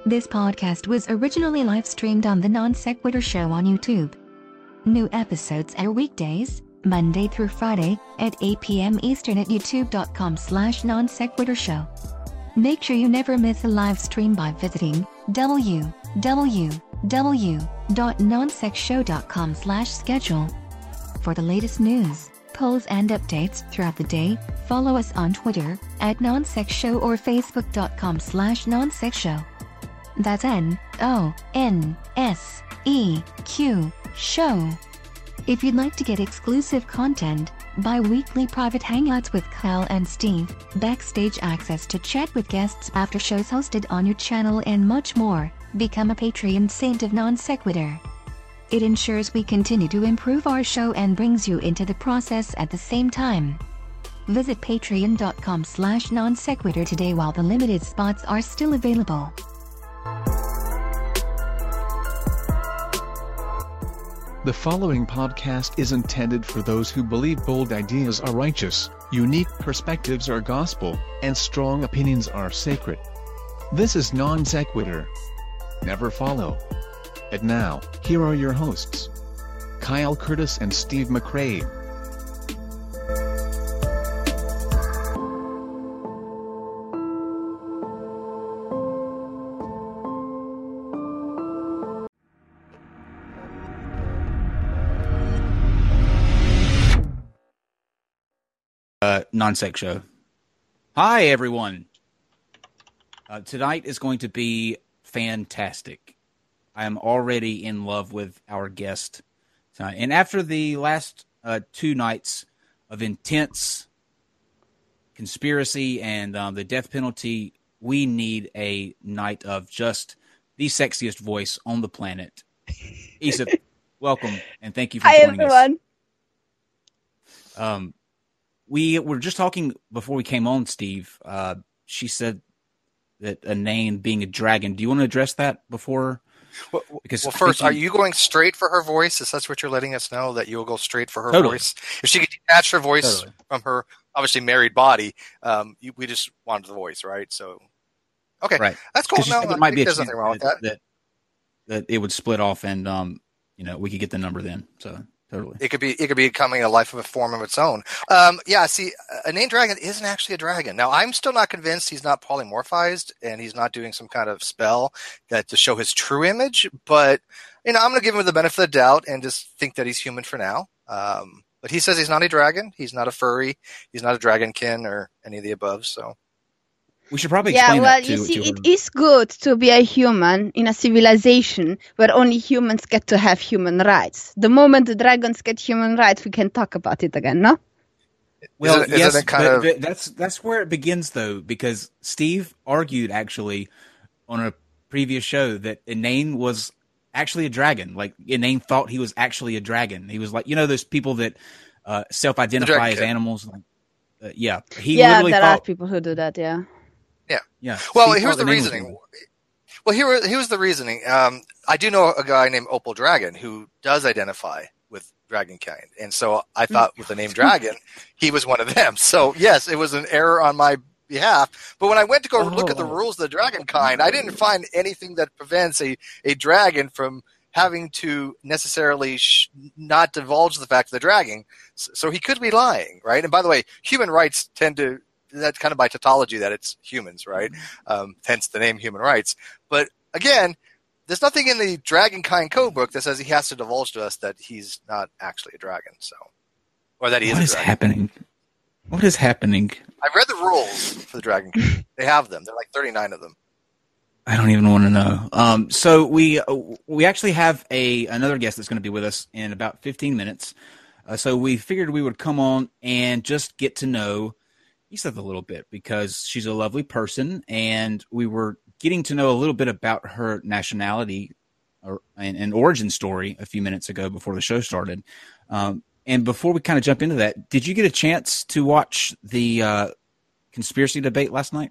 This podcast was originally live-streamed on the Non Sequitur Show on YouTube. New episodes air weekdays, Monday through Friday, at 8 p.m. Eastern at youtube.com/nonsequiturshow. Make sure you never miss a live stream by visiting www.nonsexshow.com/schedule. For the latest news, polls and updates throughout the day, follow us on Twitter @nonsexshow or facebook.com/nonsexshow. That's NONSEQ show. If you'd like to get exclusive content, bi-weekly private hangouts with Kyle and Steve, backstage access to chat with guests after shows hosted on your channel and much more, become a Patreon saint of Non Sequitur. It ensures we continue to improve our show and brings you into the process at the same time. Visit patreon.com/nonsequitur today while the limited spots are still available. The following podcast is intended for those who believe bold ideas are righteous, unique perspectives are gospel, and strong opinions are sacred. This is Non Sequitur. Never follow. And now, here are your hosts, Kyle Curtis and Steve McCrae. Non-sex show. Hi, everyone. Tonight is going to be fantastic. I am already in love with our guest tonight. And after the last 2 nights of intense conspiracy and the death penalty, we need a night of just the sexiest voice on the planet. Isa, welcome, and thank you for joining us. Hi, everyone. We were just talking before we came on, Steve. She said that Inane being a dragon. Do you want to address that before? Well, first, are you going straight for her voice? Is that what you're letting us know, that you'll go straight for her voice? If she could detach her voice from her obviously married body, we just wanted the voice, right? So, okay, right. That's cool. No, it might be there's nothing wrong with that. That it would split off, and we could get the number then. So. Totally. It could be becoming a life of a form of its own. See, a named dragon isn't actually a dragon. Now, I'm still not convinced he's not polymorphized and he's not doing some kind of spell to show his true image. But, I'm going to give him the benefit of the doubt and just think that he's human for now. But he says he's not a dragon. He's not a furry. He's not a dragonkin or any of the above. So. We should probably explain that to you see, it is good to be a human in a civilization where only humans get to have human rights. The moment the dragons get human rights, we can talk about it again, no? Well, yes, but that's where it begins, though, because Steve argued, actually, on a previous show that Inane was actually a dragon. Like, Inane thought he was actually a dragon. He was like, those people that self-identify as animals. Like, there are people who do that, yeah. Yeah. Well, here's the reasoning. Here's the reasoning. I do know a guy named Opal Dragon who does identify with dragonkind, and so I thought with the name Dragon, he was one of them. So yes, it was an error on my behalf. But when I went to go look at the rules of the dragonkind, I didn't find anything that prevents a dragon from having to necessarily not divulge the fact of the dragon. So he could be lying, right? And by the way, human rights tend to. That's kind of by tautology that it's humans, right? Hence the name human rights. But again, there's nothing in the Dragonkind code book that says he has to divulge to us that he's not actually a dragon. So, or that he is a dragon. What is happening? I've read the rules for the Dragonkind. They have them. There are like 39 of them. I don't even want to know. So we actually have another guest that's going to be with us in about 15 minutes. So we figured we would come on and just get to know Isa a little bit, because she's a lovely person, and we were getting to know a little bit about her nationality and origin story a few minutes ago before the show started. And before we kind of jump into that, did you get a chance to watch the conspiracy debate last night?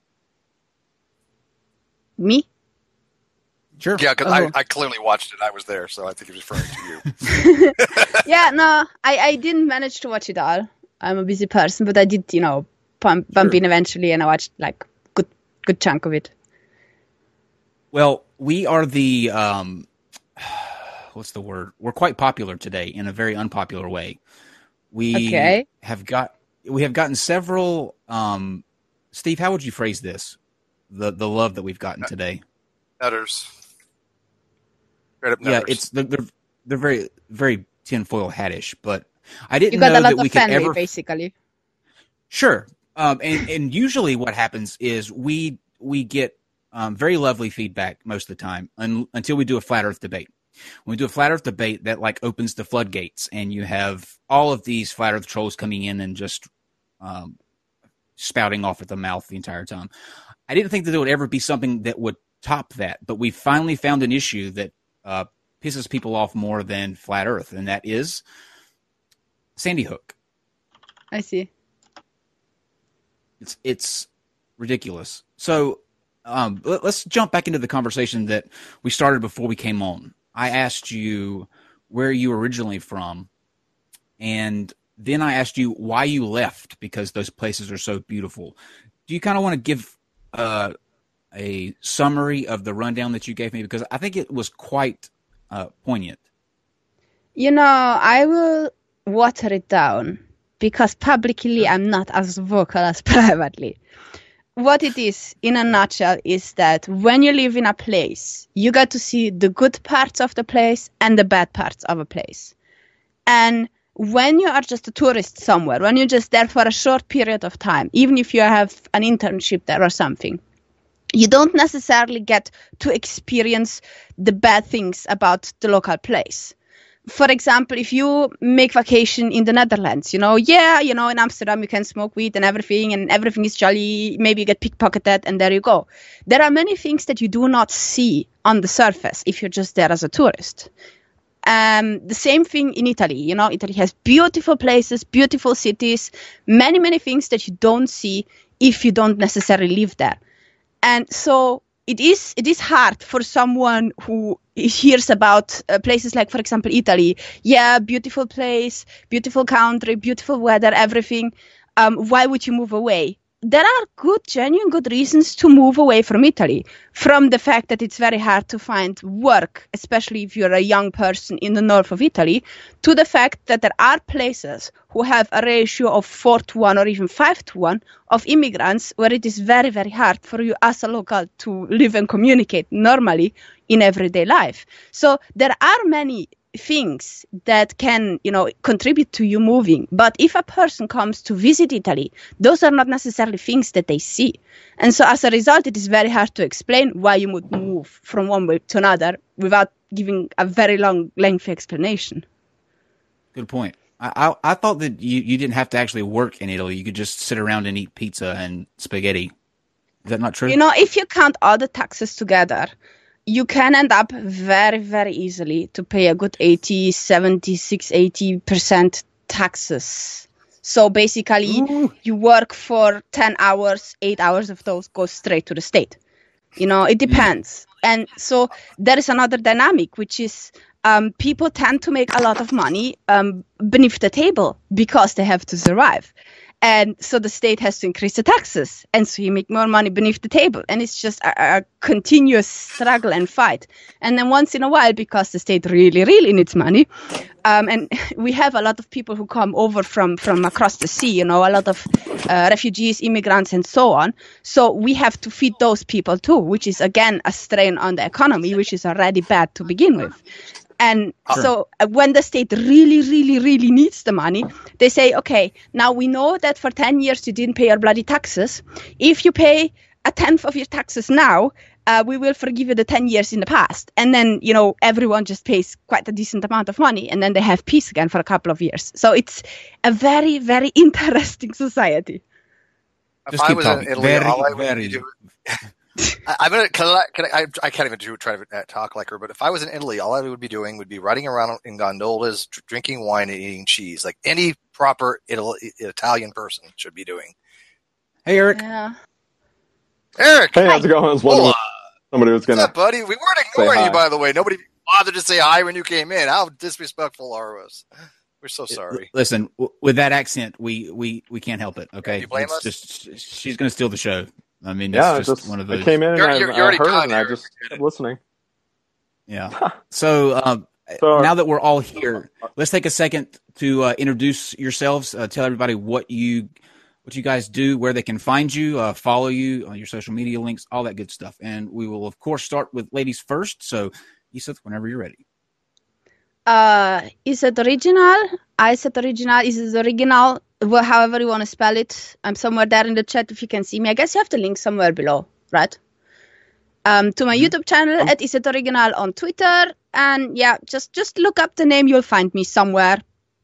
Me? Sure. Yeah, because I clearly watched it. I was there, so I think he was referring to you. Yeah, no, I didn't manage to watch it all. I'm a busy person, but I did, bump in eventually, and I watched like good chunk of it. Well, we are the what's the word? We're quite popular today in a very unpopular way. We have gotten several. Steve, how would you phrase this? The love that we've gotten today. Nutters. Yeah, it's they're very very tinfoil hattish, but I didn't know that we could ever basically. Sure, and usually what happens is we get very lovely feedback most of the time until we do a flat Earth debate. When we do a flat Earth debate, that like opens the floodgates, and you have all of these flat Earth trolls coming in and just spouting off at the mouth the entire time. I didn't think that there would ever be something that would top that, but we finally found an issue that pisses people off more than flat Earth, and that is Sandy Hook. I see. It's ridiculous. So let's jump back into the conversation that we started before we came on. I asked you where you were originally from, and then I asked you why you left, because those places are so beautiful. Do you kind of want to give a summary of the rundown that you gave me? Because I think it was quite poignant. I will water it down, because publicly I'm not as vocal as privately. What it is, in a nutshell, is that when you live in a place, you get to see the good parts of the place and the bad parts of a place. And when you are just a tourist somewhere, when you're just there for a short period of time, even if you have an internship there or something, you don't necessarily get to experience the bad things about the local place. For example, if you make vacation in the Netherlands, in Amsterdam you can smoke weed and everything is jolly, maybe you get pickpocketed and there you go. There are many things that you do not see on the surface if you're just there as a tourist. The same thing in Italy. Italy has beautiful places, beautiful cities, many, many things that you don't see if you don't necessarily live there. And so it is hard for someone who hears about places like, for example, Italy. Yeah, beautiful place, beautiful country, beautiful weather, everything. Why would you move away? There are genuine good reasons to move away from Italy. From the fact that it's very hard to find work, especially if you're a young person in the north of Italy, to the fact that there are places who have a ratio of 4:1 or even 5:1 of immigrants, where it is very, very hard for you as a local to live and communicate normally in everyday life. So there are many things that can, contribute to you moving. But if a person comes to visit Italy, those are not necessarily things that they see. And so as a result, it is very hard to explain why you would move from one way to another without giving a very long, lengthy explanation. Good point. I thought that you didn't have to actually work in Italy. You could just sit around and eat pizza and spaghetti. Is that not true? If you count all the taxes together, you can end up very, very easily to pay a good 80, 76, 80% taxes. So basically, you work for 10 hours, 8 hours of those go straight to the state. It depends. And so there is another dynamic, which is people tend to make a lot of money beneath the table because they have to survive. And so the state has to increase the taxes. And so you make more money beneath the table. And it's just a continuous struggle and fight. And then once in a while, because the state really, really needs money, and we have a lot of people who come over from across the sea, a lot of refugees, immigrants, and so on. So we have to feed those people too, which is, again, a strain on the economy, which is already bad to begin with. And so when the state really, really, really needs the money, they say, okay, now we know that for 10 years you didn't pay your bloody taxes. If you pay a tenth of your taxes now, we will forgive you the 10 years in the past. And then, everyone just pays quite a decent amount of money, and then they have peace again for a couple of years. So it's a very, very interesting society. If I was in Italy, all I would do... I can't even try to talk like her, but if I was in Italy, all I would be doing would be riding around in gondolas, drinking wine and eating cheese, like any proper Italian person should be doing. Hey, Eric. Yeah. Eric! Hey, how's it going? I was wondering somebody was going to... What's up, buddy? We weren't ignoring you, by the way. Nobody bothered to say hi when you came in. How disrespectful are us? We're so sorry. Listen, with that accent, we can't help it, okay? You blame us? Just, she's going to steal the show. I mean, it's just one of those. I came in and I heard it, and I just kept listening. Yeah. So now that we're all here, let's take a second to introduce yourselves. Tell everybody what you guys do, where they can find you, follow you on your social media links, all that good stuff. And we will, of course, start with ladies first. So, Iseth, whenever you're ready. Iseth Original. Iseth Original is original, however you want to spell it. I'm somewhere there in the chat if you can see me. I guess you have the link somewhere below, right? To my YouTube channel at Iseth Original on Twitter. And yeah, just look up the name. You'll find me somewhere.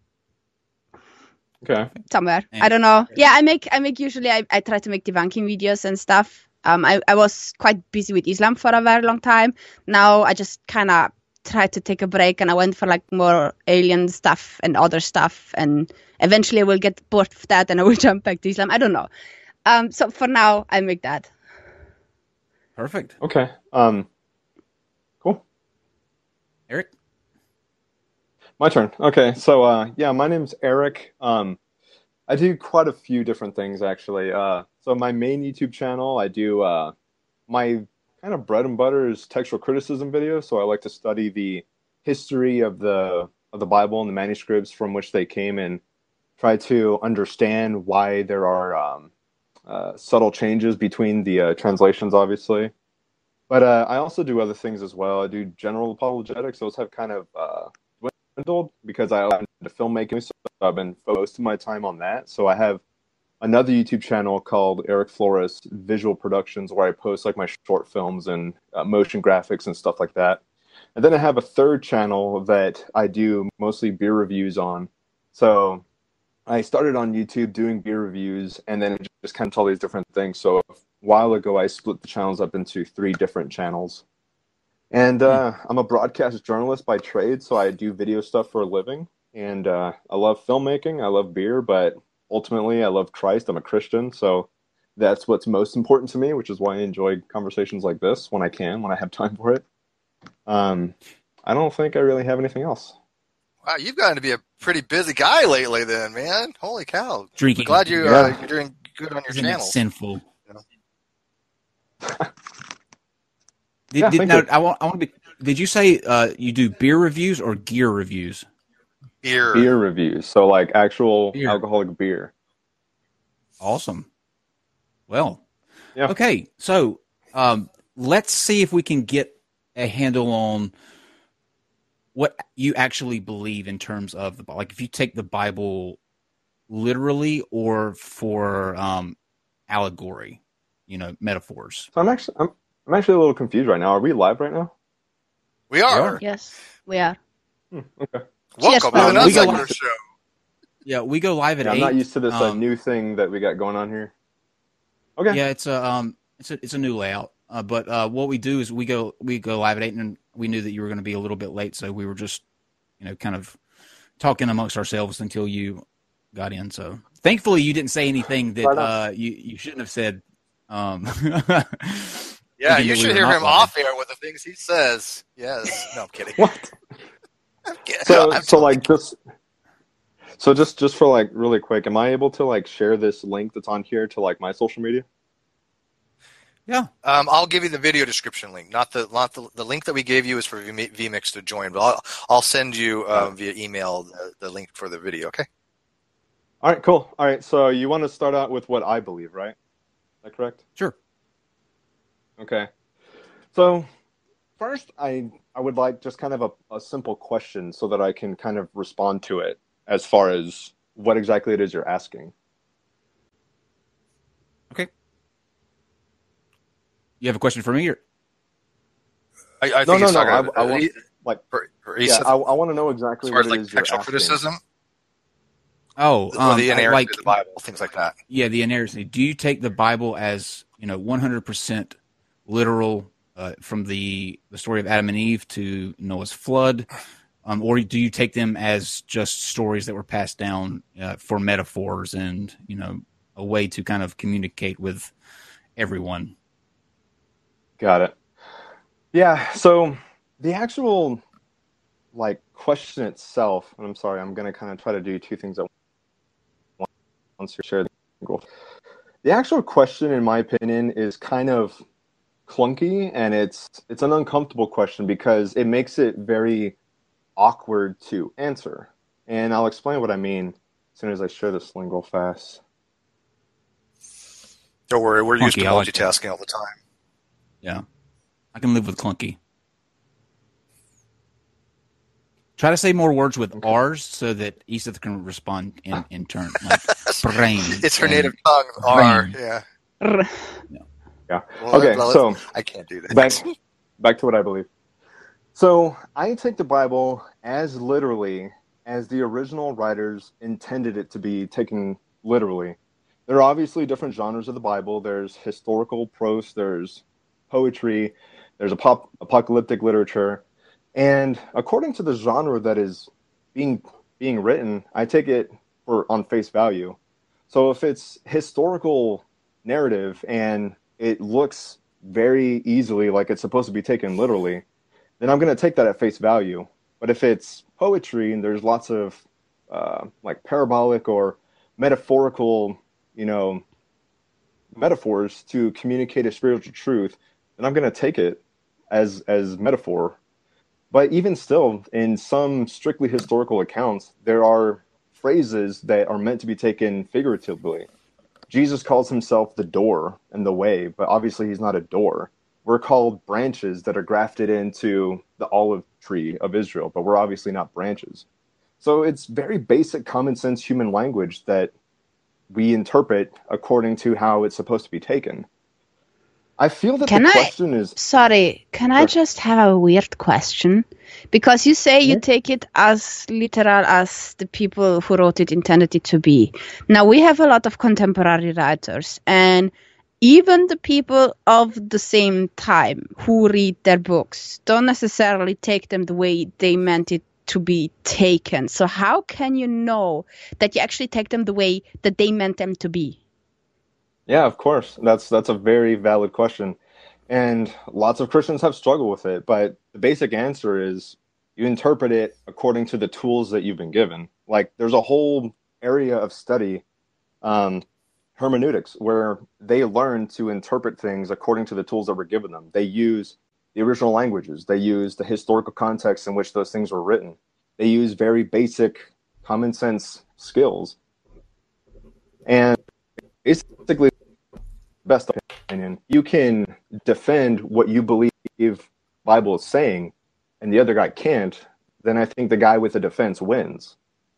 Okay. Somewhere. I don't know. Yeah, I make usually I try to make debunking videos and stuff. I was quite busy with Islam for a very long time. Now I just kind of tried to take a break, and I went for like more alien stuff and other stuff, and eventually I will get bored of that and I will jump back to Islam. I don't know. So for now I make that. Perfect. Okay. Cool. Eric? My turn. Okay. So, yeah, my name's Eric. I do quite a few different things, actually. So my main YouTube channel, I do, my kind of bread and butter is textual criticism videos. So I like to study the history of the Bible and the manuscripts from which they came, and try to understand why there are subtle changes between the translations, obviously. But I also do other things as well. I do general apologetics. Those have kind of dwindled because I went into filmmaking, so I've been most of my time on that. So I have another YouTube channel called Eric Flores Visual Productions, where I post like my short films and motion graphics and stuff like that. And then I have a third channel that I do mostly beer reviews on. So I started on YouTube doing beer reviews, and then it just kind of all these different things. So a while ago, I split the channels up into 3 different channels. And I'm a broadcast journalist by trade, so I do video stuff for a living. And I love filmmaking, I love beer, but ultimately I love Christ. I'm a Christian, so that's what's most important to me, which is why I enjoy conversations like this when I have time for it. I don't think I really have anything else. Wow, you've gotten to be a pretty busy guy lately then, man. Holy cow. Drinking. I'm glad you're doing good on your Isn't channel. It sinful. Yeah. Did you say you do beer reviews or gear reviews? Beer reviews. So like actual alcoholic beer. Awesome. Well, yeah. Okay. So let's see if we can get a handle on what you actually believe in terms of the, like, if you take the Bible literally or for allegory, metaphors. So I'm actually a little confused right now. Are we live right now? We are. Yes, we are. Okay. Welcome to the Nutsacker Show. Yeah, we go live at 8. I'm not used to this new thing that we got going on here. Okay. Yeah, it's a new layout. But what we do is we go live at 8, and we knew that you were going to be a little bit late, so we were just, kind of talking amongst ourselves until you got in. So thankfully, you didn't say anything that you shouldn't have said. Yeah, you should hear him off air with the things he says. Yes. No, I'm kidding. What? I'm kidding. Just for like really quick, am I able to like share this link that's on here to like my social media? Yeah. I'll give you the video description link. Not the link that we gave you is for vMix to join, but I'll send you via email the link for the video. Okay. All right. Cool. All right. So you want to start out with what I believe, right? Is that correct? Sure. Okay. So first, I would like just kind of a simple question so that I can kind of respond to it as far as what exactly it is you're asking. Okay. You have a question for me? Or? I think no. I want like for I want to know exactly what it is you're asking. Criticism. Oh, the inerrancy of the Bible, things like that. Yeah, the inerrancy. Do you take the Bible as 100% literal from the story of Adam and Eve to Noah's flood, or do you take them as just stories that were passed down for metaphors and a way to kind of communicate with everyone? Got it. Yeah. So the actual question itself, and I'm sorry, I'm going to kind of try to do 2 things at once to share the goal. The actual question, in my opinion, is kind of clunky, and it's an uncomfortable question because it makes it very awkward to answer. And I'll explain what I mean as soon as I share this link real fast. Don't worry, we're used to Clunky, I like multitasking all the time. Yeah. I can live with clunky. Try to say more words with R's so that Edith can respond in turn. Like brain. It's her native tongue, R. Yeah. Yeah. Well, Okay, so I can't do that. Back to what I believe. So I take the Bible as literally as the original writers intended it to be taken literally. There are obviously different genres of the Bible. There's historical prose, there's poetry, there's apocalyptic literature. And according to the genre that is being written, I take it on face value. So if it's historical narrative and it looks very easily like it's supposed to be taken literally, then I'm going to take that at face value. But if it's poetry and there's lots of like parabolic or metaphorical, metaphors to communicate a spiritual truth, then I'm going to take it as metaphor. But even still, in some strictly historical accounts, there are phrases that are meant to be taken figuratively. Jesus calls himself the door and the way, but obviously he's not a door. We're called branches that are grafted into the olive tree of Israel, but we're obviously not branches. So it's very basic common sense human language that we interpret according to how it's supposed to be taken. I feel that the question is... Sorry, can I just have a weird question? Because you say you take it as literal as the people who wrote it intended it to be. Now, we have a lot of contemporary writers, and even the people of the same time who read their books don't necessarily take them the way they meant it to be taken. So how can you know that you actually take them the way that they meant them to be? Yeah, of course. That's a very valid question. And lots of Christians have struggled with it, but the basic answer is you interpret it according to the tools that you've been given. Like there's a whole area of study, hermeneutics, where they learn to interpret things according to the tools that were given them. They use the original languages. They use the historical context in which those things were written. They use very basic common sense skills. And basically, best opinion, you can defend what you believe Bible is saying and the other guy can't, then I think the guy with the defense wins.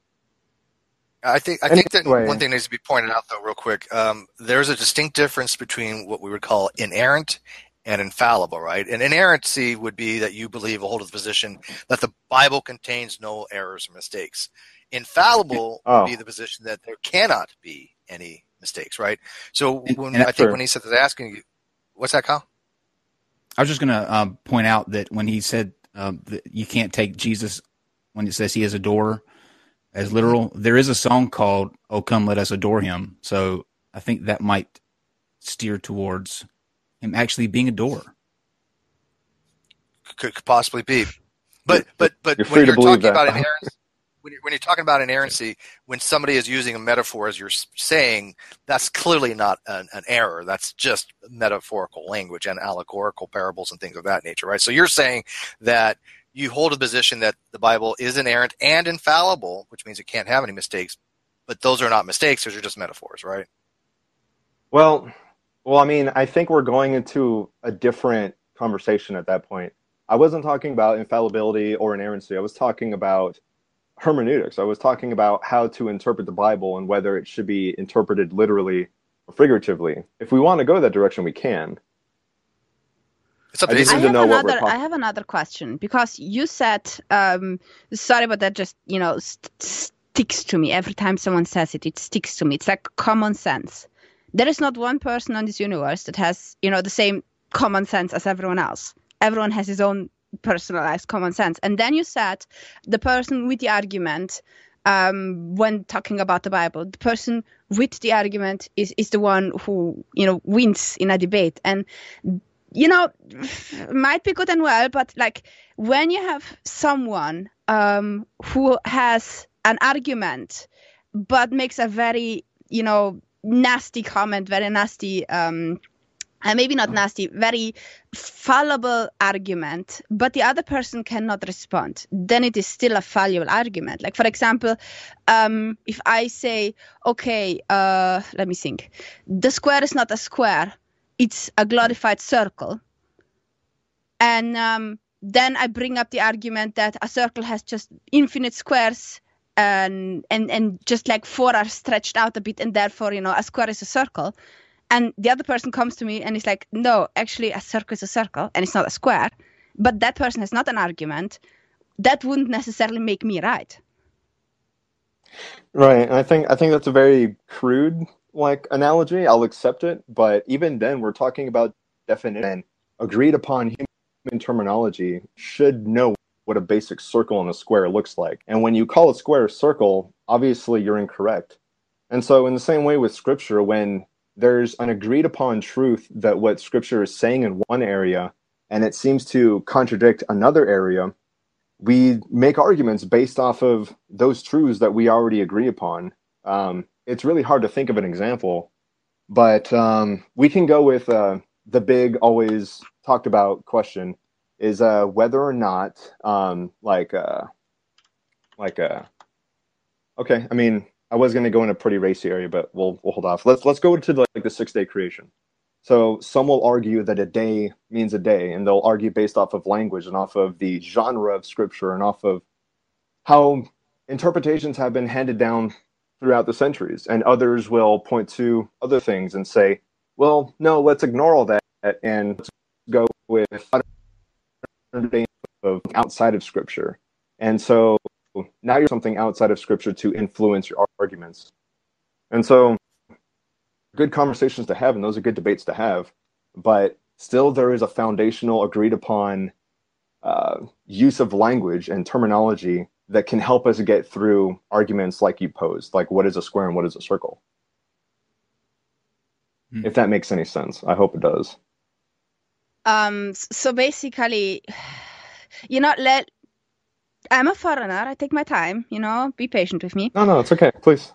I think that one thing needs to be pointed out, though, real quick. There's a distinct difference between what we would call inerrant and infallible, right? And inerrancy would be that you believe or hold the position that the Bible contains no errors or mistakes. Infallible would be the position that there cannot be any mistakes, right? So when he said that, asking you, what's that, Kyle? I was just going to point out that when he said that you can't take Jesus when it says he is a door as literal, there is a song called "Oh Come Let Us Adore Him," so I think that might steer towards him actually being a door. Could possibly be, but you're free to believe that. When you're talking about inerrancy, when somebody is using a metaphor as you're saying, that's clearly not an error. That's just metaphorical language and allegorical parables and things of that nature, right? So you're saying that you hold a position that the Bible is inerrant and infallible, which means it can't have any mistakes, but those are not mistakes, those are just metaphors, right? Well, I mean, I think we're going into a different conversation at that point. I wasn't talking about infallibility or inerrancy. I was talking about hermeneutics. I was talking about how to interpret the Bible and whether it should be interpreted literally or figuratively. If we want to go that direction, we can. I have another question, because you said, sorry, but that just, sticks to me. Every time someone says it, it sticks to me. It's like common sense. There is not one person on this universe that has, the same common sense as everyone else. Everyone has his own personalized common sense. And then you said the person with the argument, when talking about the Bible, the person with the argument is the one who, wins in a debate. And, might be good and well, but like when you have someone who has an argument, but makes a very, nasty comment, very nasty, maybe not nasty, very fallible argument, but the other person cannot respond, then it is still a fallible argument. Like, for example, if I say, okay, let me think, the square is not a square, it's a glorified circle. And then I bring up the argument that a circle has just infinite squares and just like 4 are stretched out a bit, and therefore, a square is a circle. And the other person comes to me and is like, no, actually a circle is a circle and it's not a square. But that person has not an argument. That wouldn't necessarily make me right. Right. And I think that's a very crude analogy. I'll accept it. But even then, we're talking about definition, and agreed upon human terminology should know what a basic circle and a square looks like. And when you call a square a circle, obviously you're incorrect. And so in the same way with Scripture, when there's an agreed upon truth that what Scripture is saying in one area and it seems to contradict another area, we make arguments based off of those truths that we already agree upon. It's really hard to think of an example, but we can go with the big, always talked about question is whether or not okay, I mean, I was going to go in a pretty racy area, but we'll hold off. Let's go to the 6-day creation. So some will argue that a day means a day, and they'll argue based off of language and off of the genre of Scripture and off of how interpretations have been handed down throughout the centuries. And others will point to other things and say, well, no, let's ignore all that and let's go with of outside of Scripture. And so now you're something outside of Scripture to influence your arguments. And so good conversations to have, and those are good debates to have, but still there is a foundational agreed upon use of language and terminology that can help us get through arguments like you posed, like what is a square and what is a circle. If that makes any sense. I hope it does. So basically, I'm a foreigner. I take my time, be patient with me. No, it's okay. Please.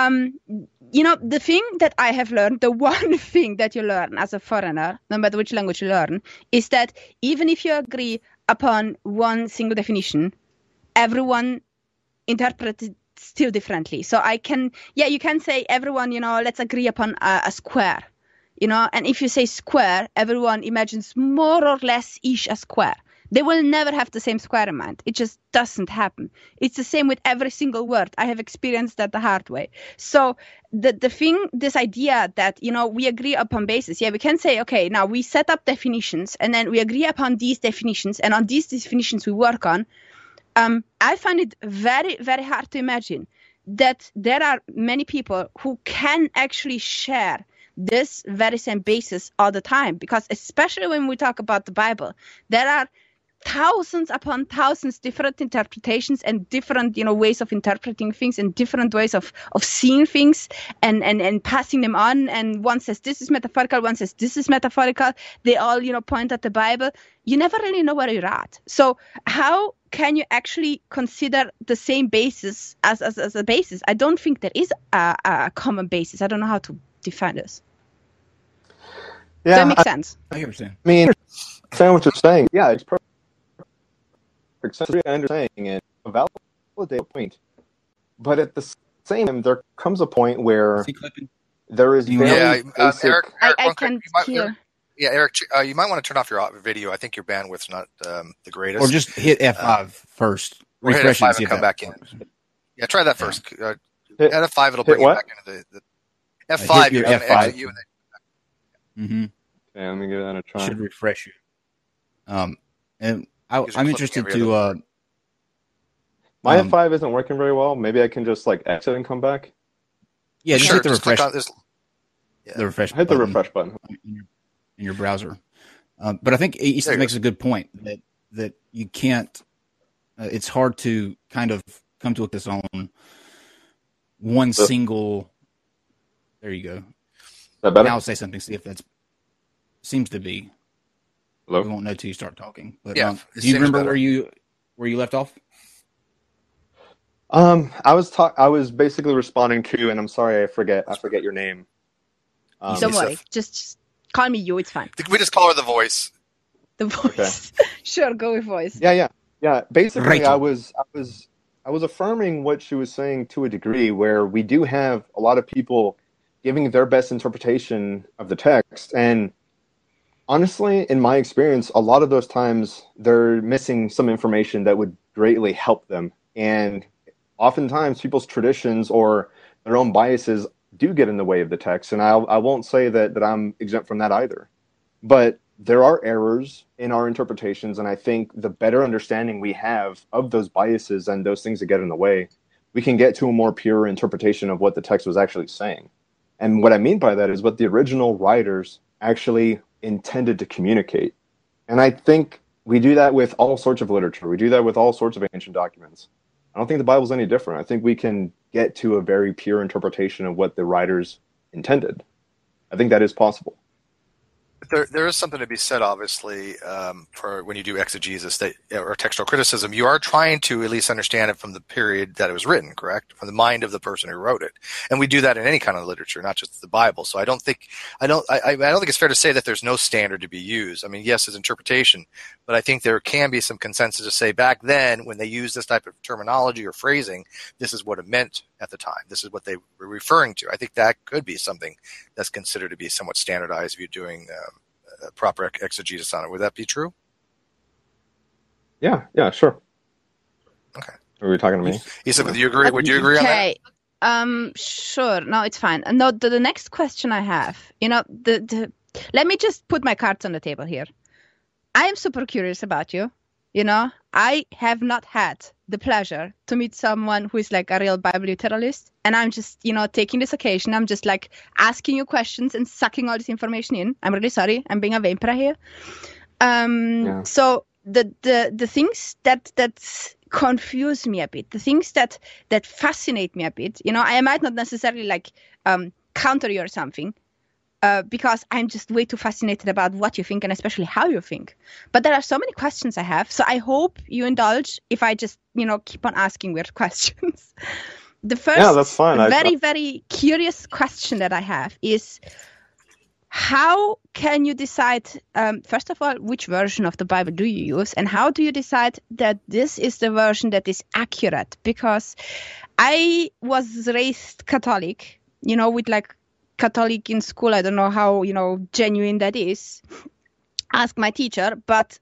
The thing that I have learned, the one thing that you learn as a foreigner, no matter which language you learn, is that even if you agree upon one single definition, everyone interprets it still differently. So you can say everyone, let's agree upon a square, and if you say square, everyone imagines more or less ish a square. They will never have the same square in mind. It just doesn't happen. It's the same with every single word. I have experienced that the hard way. So this idea that, we agree upon basis. Yeah, we can say, okay, now we set up definitions and then we agree upon these definitions, and on these definitions we work on. I find it very, very hard to imagine that there are many people who can actually share this very same basis all the time, because especially when we talk about the Bible, there are thousands upon thousands different interpretations and different ways of interpreting things and different ways of seeing things and passing them on, and one says this is metaphorical, one says this is metaphorical, they all point at the Bible. You never really know where you're at. So how can you actually consider the same basis as a basis? I don't think there is a common basis. I don't know how to define this. Yeah, does that make sense? I understand. I mean, I understand what you're saying. Yeah, it's perfect sense. I understand and a valid point. But at the same time, there comes a point where there is very basic... Eric, I can't hear. Yeah, Eric, you might want to turn off your video. I think your bandwidth's not the greatest. Or just hit F5 first. Refresh F5 and come back in. Yeah, try that first. At F5, it'll bring you back into the F5. You're going to exit you. Mm-hmm. Okay, let me give that a try. Should refresh you. And I'm interested to. My F5 isn't working very well. Maybe I can just exit and come back. Yeah, just hit the refresh. The refresh. Hit the refresh button in your browser. But I think Ethan makes a good point that you can't. It's hard to kind of come to this on one single. There you go. That better? Now I'll say something. See if that seems to be. Hello? We won't know till you start talking. But yeah, do you remember where you left off? I was basically responding to, and I'm sorry, I forget your name. Don't worry, just call me you. It's fine. We just call her the voice. The voice. Okay. Sure, go with voice. Yeah. Basically, Rachel. I was affirming what she was saying to a degree, where we do have a lot of people giving their best interpretation of the text, and honestly, in my experience, a lot of those times they're missing some information that would greatly help them, and oftentimes people's traditions or their own biases do get in the way of the text, and I won't say that I'm exempt from that either. But there are errors in our interpretations, and I think the better understanding we have of those biases and those things that get in the way, we can get to a more pure interpretation of what the text was actually saying. And what I mean by that is what the original writers actually intended to communicate. And I think we do that with all sorts of literature. We do that with all sorts of ancient documents. I don't think the Bible's any different. I think we can get to a very pure interpretation of what the writers intended. I think that is possible. There is something to be said, obviously, for when you do exegesis or textual criticism. You are trying to at least understand it from the period that it was written, correct? From the mind of the person who wrote it, and we do that in any kind of literature, not just the Bible. So I don't think it's fair to say that there's no standard to be used. I mean, yes, it's interpretation, but I think there can be some consensus to say back then when they used this type of terminology or phrasing, this is what it meant at the time. This is what they were referring to. I think that could be something that's considered to be somewhat standardized if you're doing proper exegesis on it. Would that be true? Yeah, sure. Okay. Are we talking to me? Isa, would you agree on that? Okay. Sure. No, it's fine. No, the next question I have, let me just put my cards on the table here. I am super curious about you. I have not had the pleasure to meet someone who is like a real Bible literalist. And I'm just, taking this occasion. I'm just like asking you questions and sucking all this information in. I'm really sorry. I'm being a vampire here. Yeah. So the things that confuse me a bit, the things that fascinate me a bit, I might not necessarily like counter you or something. Because I'm just way too fascinated about what you think and especially how you think. But there are so many questions I have, so I hope you indulge if I just, keep on asking weird questions. The first that's fine. very curious question that I have is, how can you decide, first of all, which version of the Bible do you use? And how do you decide that this is the version that is accurate? Because I was raised Catholic, with like Catholic in school. I don't know how, genuine that is. Ask my teacher. But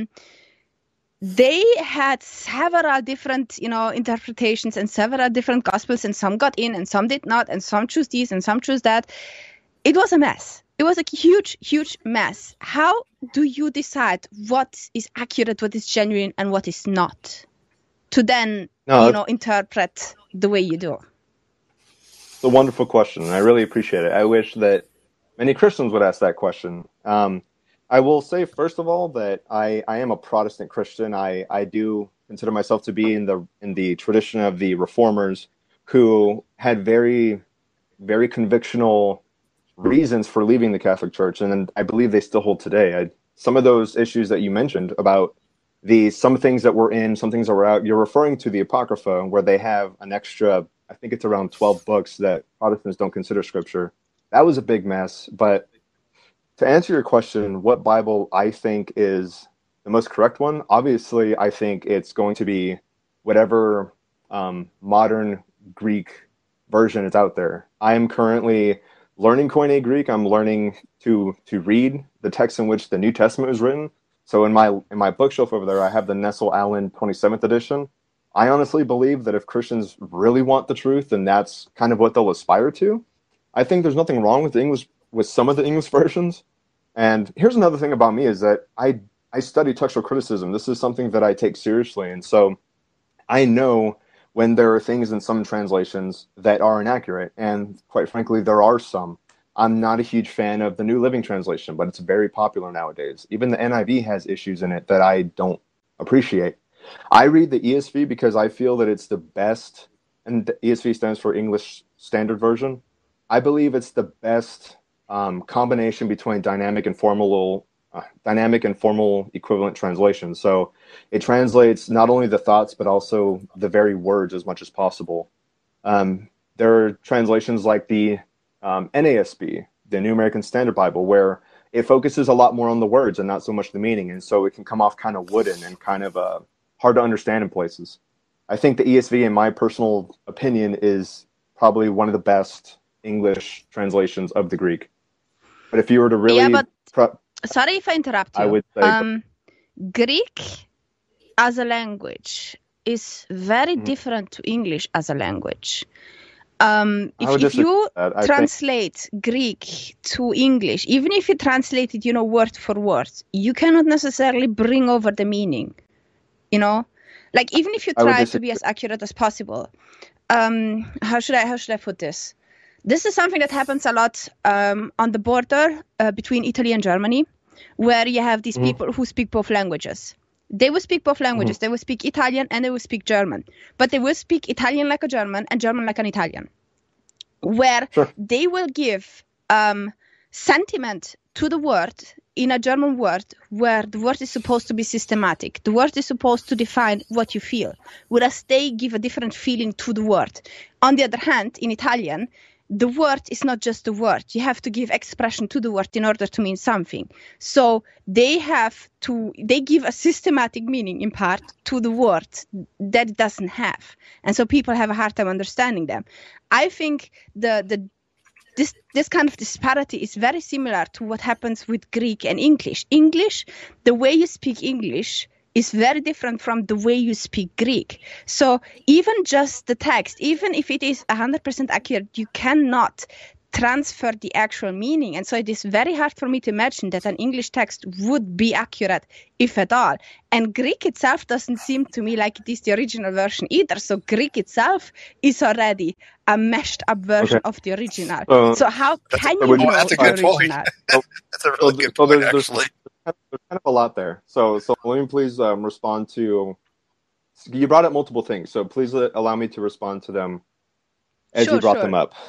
they had several different, interpretations and several different gospels, and some got in and some did not, and some choose this and some choose that. It was a mess. It was a huge, huge mess. How do you decide what is accurate, what is genuine, and what is not, to then, interpret the way you do? It's a wonderful question, and I really appreciate it. I wish that many Christians would ask that question. I will say, first of all, that I am a Protestant Christian. I do consider myself to be in the tradition of the Reformers, who had very, very convictional reasons for leaving the Catholic Church, and I believe they still hold today. Some of those issues that you mentioned about some things that were in, some things that were out, you're referring to the Apocrypha, where they have an extra, I think it's around 12 books that Protestants don't consider scripture. That was a big mess. But to answer your question, what Bible I think is the most correct one, obviously I think it's going to be whatever modern Greek version is out there. I am currently learning Koine Greek. I'm learning to read the text in which the New Testament was written. So in my bookshelf over there, I have the Nestle Allen 27th edition. I honestly believe that if Christians really want the truth, then that's kind of what they'll aspire to. I think there's nothing wrong with some of the English versions. And here's another thing about me is that I study textual criticism. This is something that I take seriously. And so I know when there are things in some translations that are inaccurate. And quite frankly, there are some. I'm not a huge fan of the New Living Translation, but it's very popular nowadays. Even the NIV has issues in it that I don't appreciate. I read the ESV because I feel that it's the best, and the ESV stands for English Standard Version. I believe it's the best combination between dynamic and formal dynamic and formal equivalent translation. So it translates not only the thoughts, but also the very words as much as possible. There are translations like the NASB, the New American Standard Bible, where it focuses a lot more on the words and not so much the meaning. And so it can come off kind of wooden and kind of hard to understand in places. I think the ESV, in my personal opinion, is probably one of the best English translations of the Greek. But if you were to really... Yeah, but sorry if I interrupt you. I would say... Greek as a language is very different to English as a language. If you translate Greek to English, even if you translate it, word for word, you cannot necessarily bring over the meaning. Like even if you try to be as accurate as possible. How should I put this? This is something that happens a lot on the border between Italy and Germany, where you have these people who speak both languages. They will speak both languages. They will speak Italian and they will speak German. But they will speak Italian like a German and German like an Italian. Where they will give sentiment to the word in a German word where the word is supposed to be systematic. The word is supposed to define what you feel. Whereas they give a different feeling to the word. On the other hand, in Italian, the word is not just a word. You have to give expression to the word in order to mean something. So they give a systematic meaning in part to the word that it doesn't have. And so people have a hard time understanding them. I think this kind of disparity is very similar to what happens with Greek and English. English, the way you speak English is very different from the way you speak Greek. So even just the text, even if it is 100% accurate, you cannot transfer the actual meaning. And so it is very hard for me to imagine that an English text would be accurate, if at all. And Greek itself doesn't seem to me like it is the original version either. So Greek itself is already a meshed up version of the original. So how can you know that's a good point. That's a really good point, actually. There's kind of a lot there. So let me please respond to... You brought up multiple things, so please allow me to respond to them as you brought them up.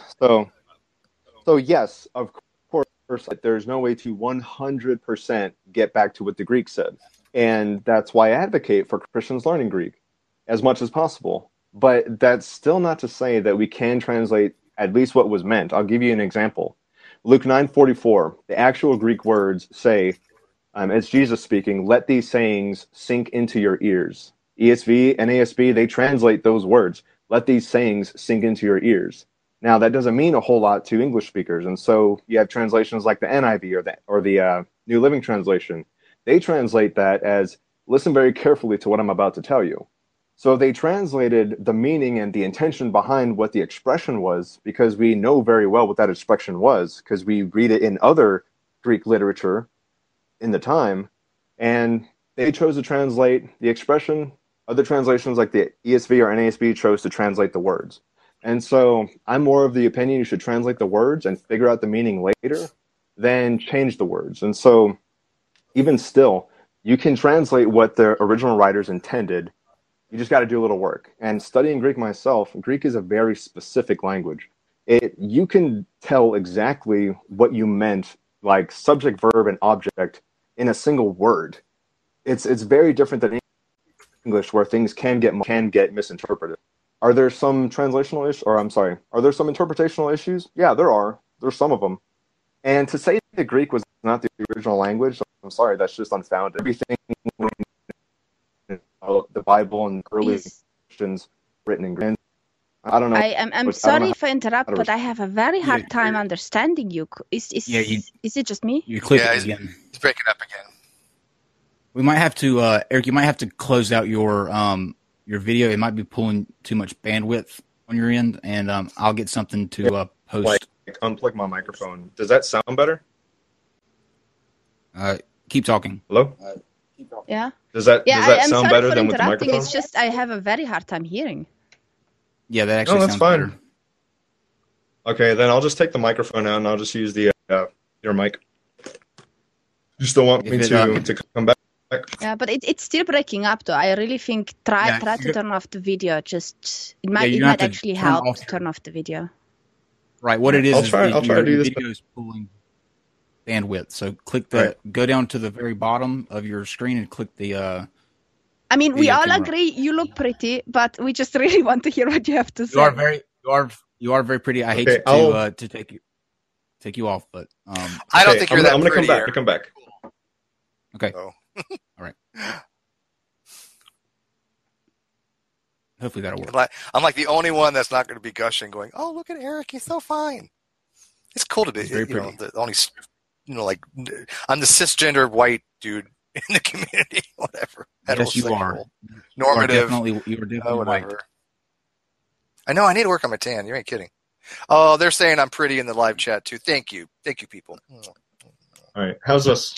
So yes, of course, there's no way to 100% get back to what the Greek said. And that's why I advocate for Christians learning Greek as much as possible. But that's still not to say that we can translate at least what was meant. I'll give you an example. Luke 9:44, the actual Greek words say, it's Jesus speaking, let these sayings sink into your ears. ESV, NASB, they translate those words. Let these sayings sink into your ears. Now, that doesn't mean a whole lot to English speakers. And so you have translations like the NIV or the New Living Translation. They translate that as, listen very carefully to what I'm about to tell you. So they translated the meaning and the intention behind what the expression was, because we know very well what that expression was, because we read it in other Greek literature in the time, and they chose to translate the expression. Other translations like the ESV or NASB chose to translate the words. And so I'm more of the opinion you should translate the words and figure out the meaning later than change the words. And so even still, you can translate what the original writers intended. You just got to do a little work. And studying Greek myself, Greek is a very specific language. You can tell exactly what you meant, like subject, verb, and object, in a single word. It's very different than English, where things can get misinterpreted. Are there some translational issues? Are there some interpretational issues? Yeah, there are. There's some of them. And to say that Greek was not the original language, I'm sorry, that's just unfounded. Everything the Bible and early Christians written in Greek. I don't know. I'm sorry if I interrupt, but I have a very hard time understanding you. Is it just me? You click again. He's breaking up again. We might have to, Eric. You might have to close out your video. It might be pulling too much bandwidth on your end, and I'll get something to post. Like unplug my microphone. Does that sound better? Keep talking. Hello. Yeah. Does that sound better than with the microphone? It's just I have a very hard time hearing. Yeah, that actually sounds fine. better. Okay, then I'll just take the microphone out and I'll just use the your mic. You still want me to come back? Yeah, but it's still breaking up though. I really think try to turn off the video. Just it might actually help to turn off the video. Right. What it is I'll try to do this. bandwidth. So go down to the very bottom of your screen and click the. I mean, we all agree you look pretty, but we just really want to hear what you have to say. You are very pretty. I hate to take you off, but I don't think you're that I'm gonna pretty. come back. Okay. Oh. All right. Hopefully that'll work. I'm like the only one that's not going to be gushing, going, "Oh, look at Eric, he's so fine." It's cool to be very pretty. the only, like I'm the cisgender white dude in the community, whatever. Yes, you are. Normative. You are definitely whatever. white. I know. I need to work on my tan. You ain't kidding. Oh, they're saying I'm pretty in the live chat too. Thank you, people. All right, how's this?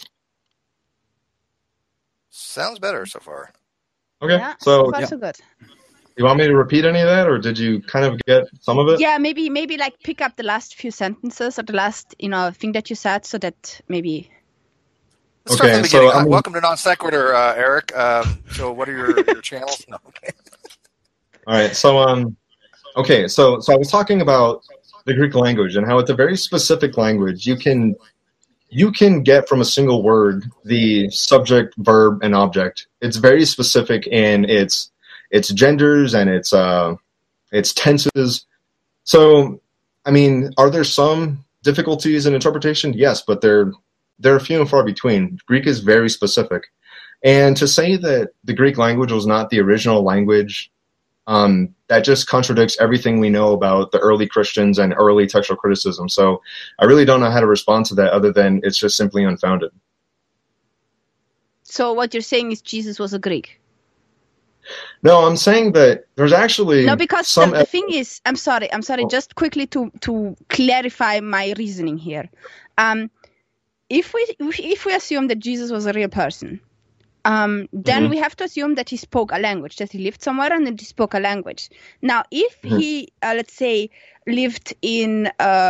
Sounds better so far. Okay, Yeah, so so good. You want me to repeat any of that, or did you kind of get some of it? Yeah, maybe like pick up the last few sentences or the last thing that you said, so that maybe. Let's start from the beginning. Welcome to Non Sequitur, Eric. So, what are your channels? No, okay. All right. So, so I was talking about the Greek language and how it's a very specific language. You can get from a single word the subject, verb, and object. It's very specific in its genders and its tenses. So, I mean, are there some difficulties in interpretation? Yes, but they're few and far between. Greek is very specific. And to say that the Greek language was not the original language, that just contradicts everything we know about the early Christians and early textual criticism. So I really don't know how to respond to that other than it's just simply unfounded. So what you're saying is Jesus was a Greek? No, I'm saying that there's actually because the thing is, I'm sorry, just quickly to clarify my reasoning here. If we assume that Jesus was a real person, then we have to assume that he spoke a language, that he lived somewhere and that he spoke a language. Now, if he, let's say, lived in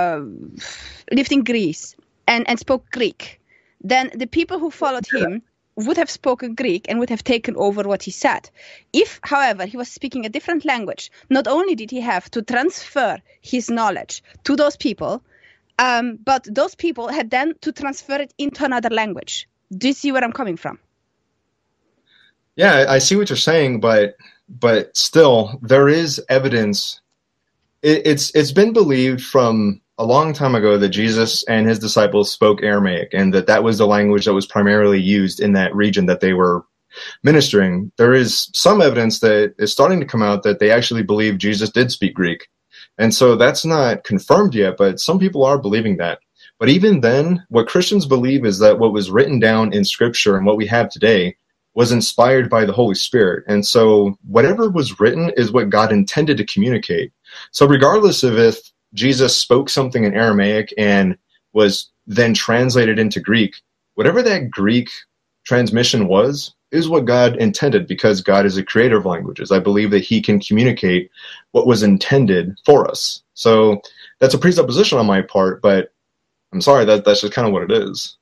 Greece and spoke Greek, then the people who followed him would have spoken Greek and would have taken over what he said. If, however, he was speaking a different language, not only did he have to transfer his knowledge to those people, but those people had then to transfer it into another language. Do you see where I'm coming from? Yeah, I see what you're saying, but still, there is evidence. It's been believed from a long time ago that Jesus and his disciples spoke Aramaic, and that was the language that was primarily used in that region that they were ministering. There is some evidence that is starting to come out that they actually believe Jesus did speak Greek. And so that's not confirmed yet, but some people are believing that. But even then, what Christians believe is that what was written down in Scripture and what we have today was inspired by the Holy Spirit. And so whatever was written is what God intended to communicate. So regardless of if Jesus spoke something in Aramaic and was then translated into Greek, whatever that Greek transmission was, is what God intended, because God is a creator of languages. I believe that he can communicate what was intended for us. So that's a presupposition on my part, but I'm sorry, that's just kind of what it is.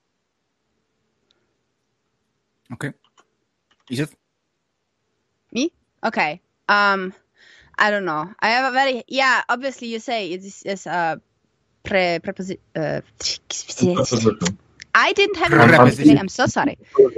Okay. Edith? Me? Okay. I don't know. I have a very obviously you say it's a preposition. I didn't have it today. I'm so sorry.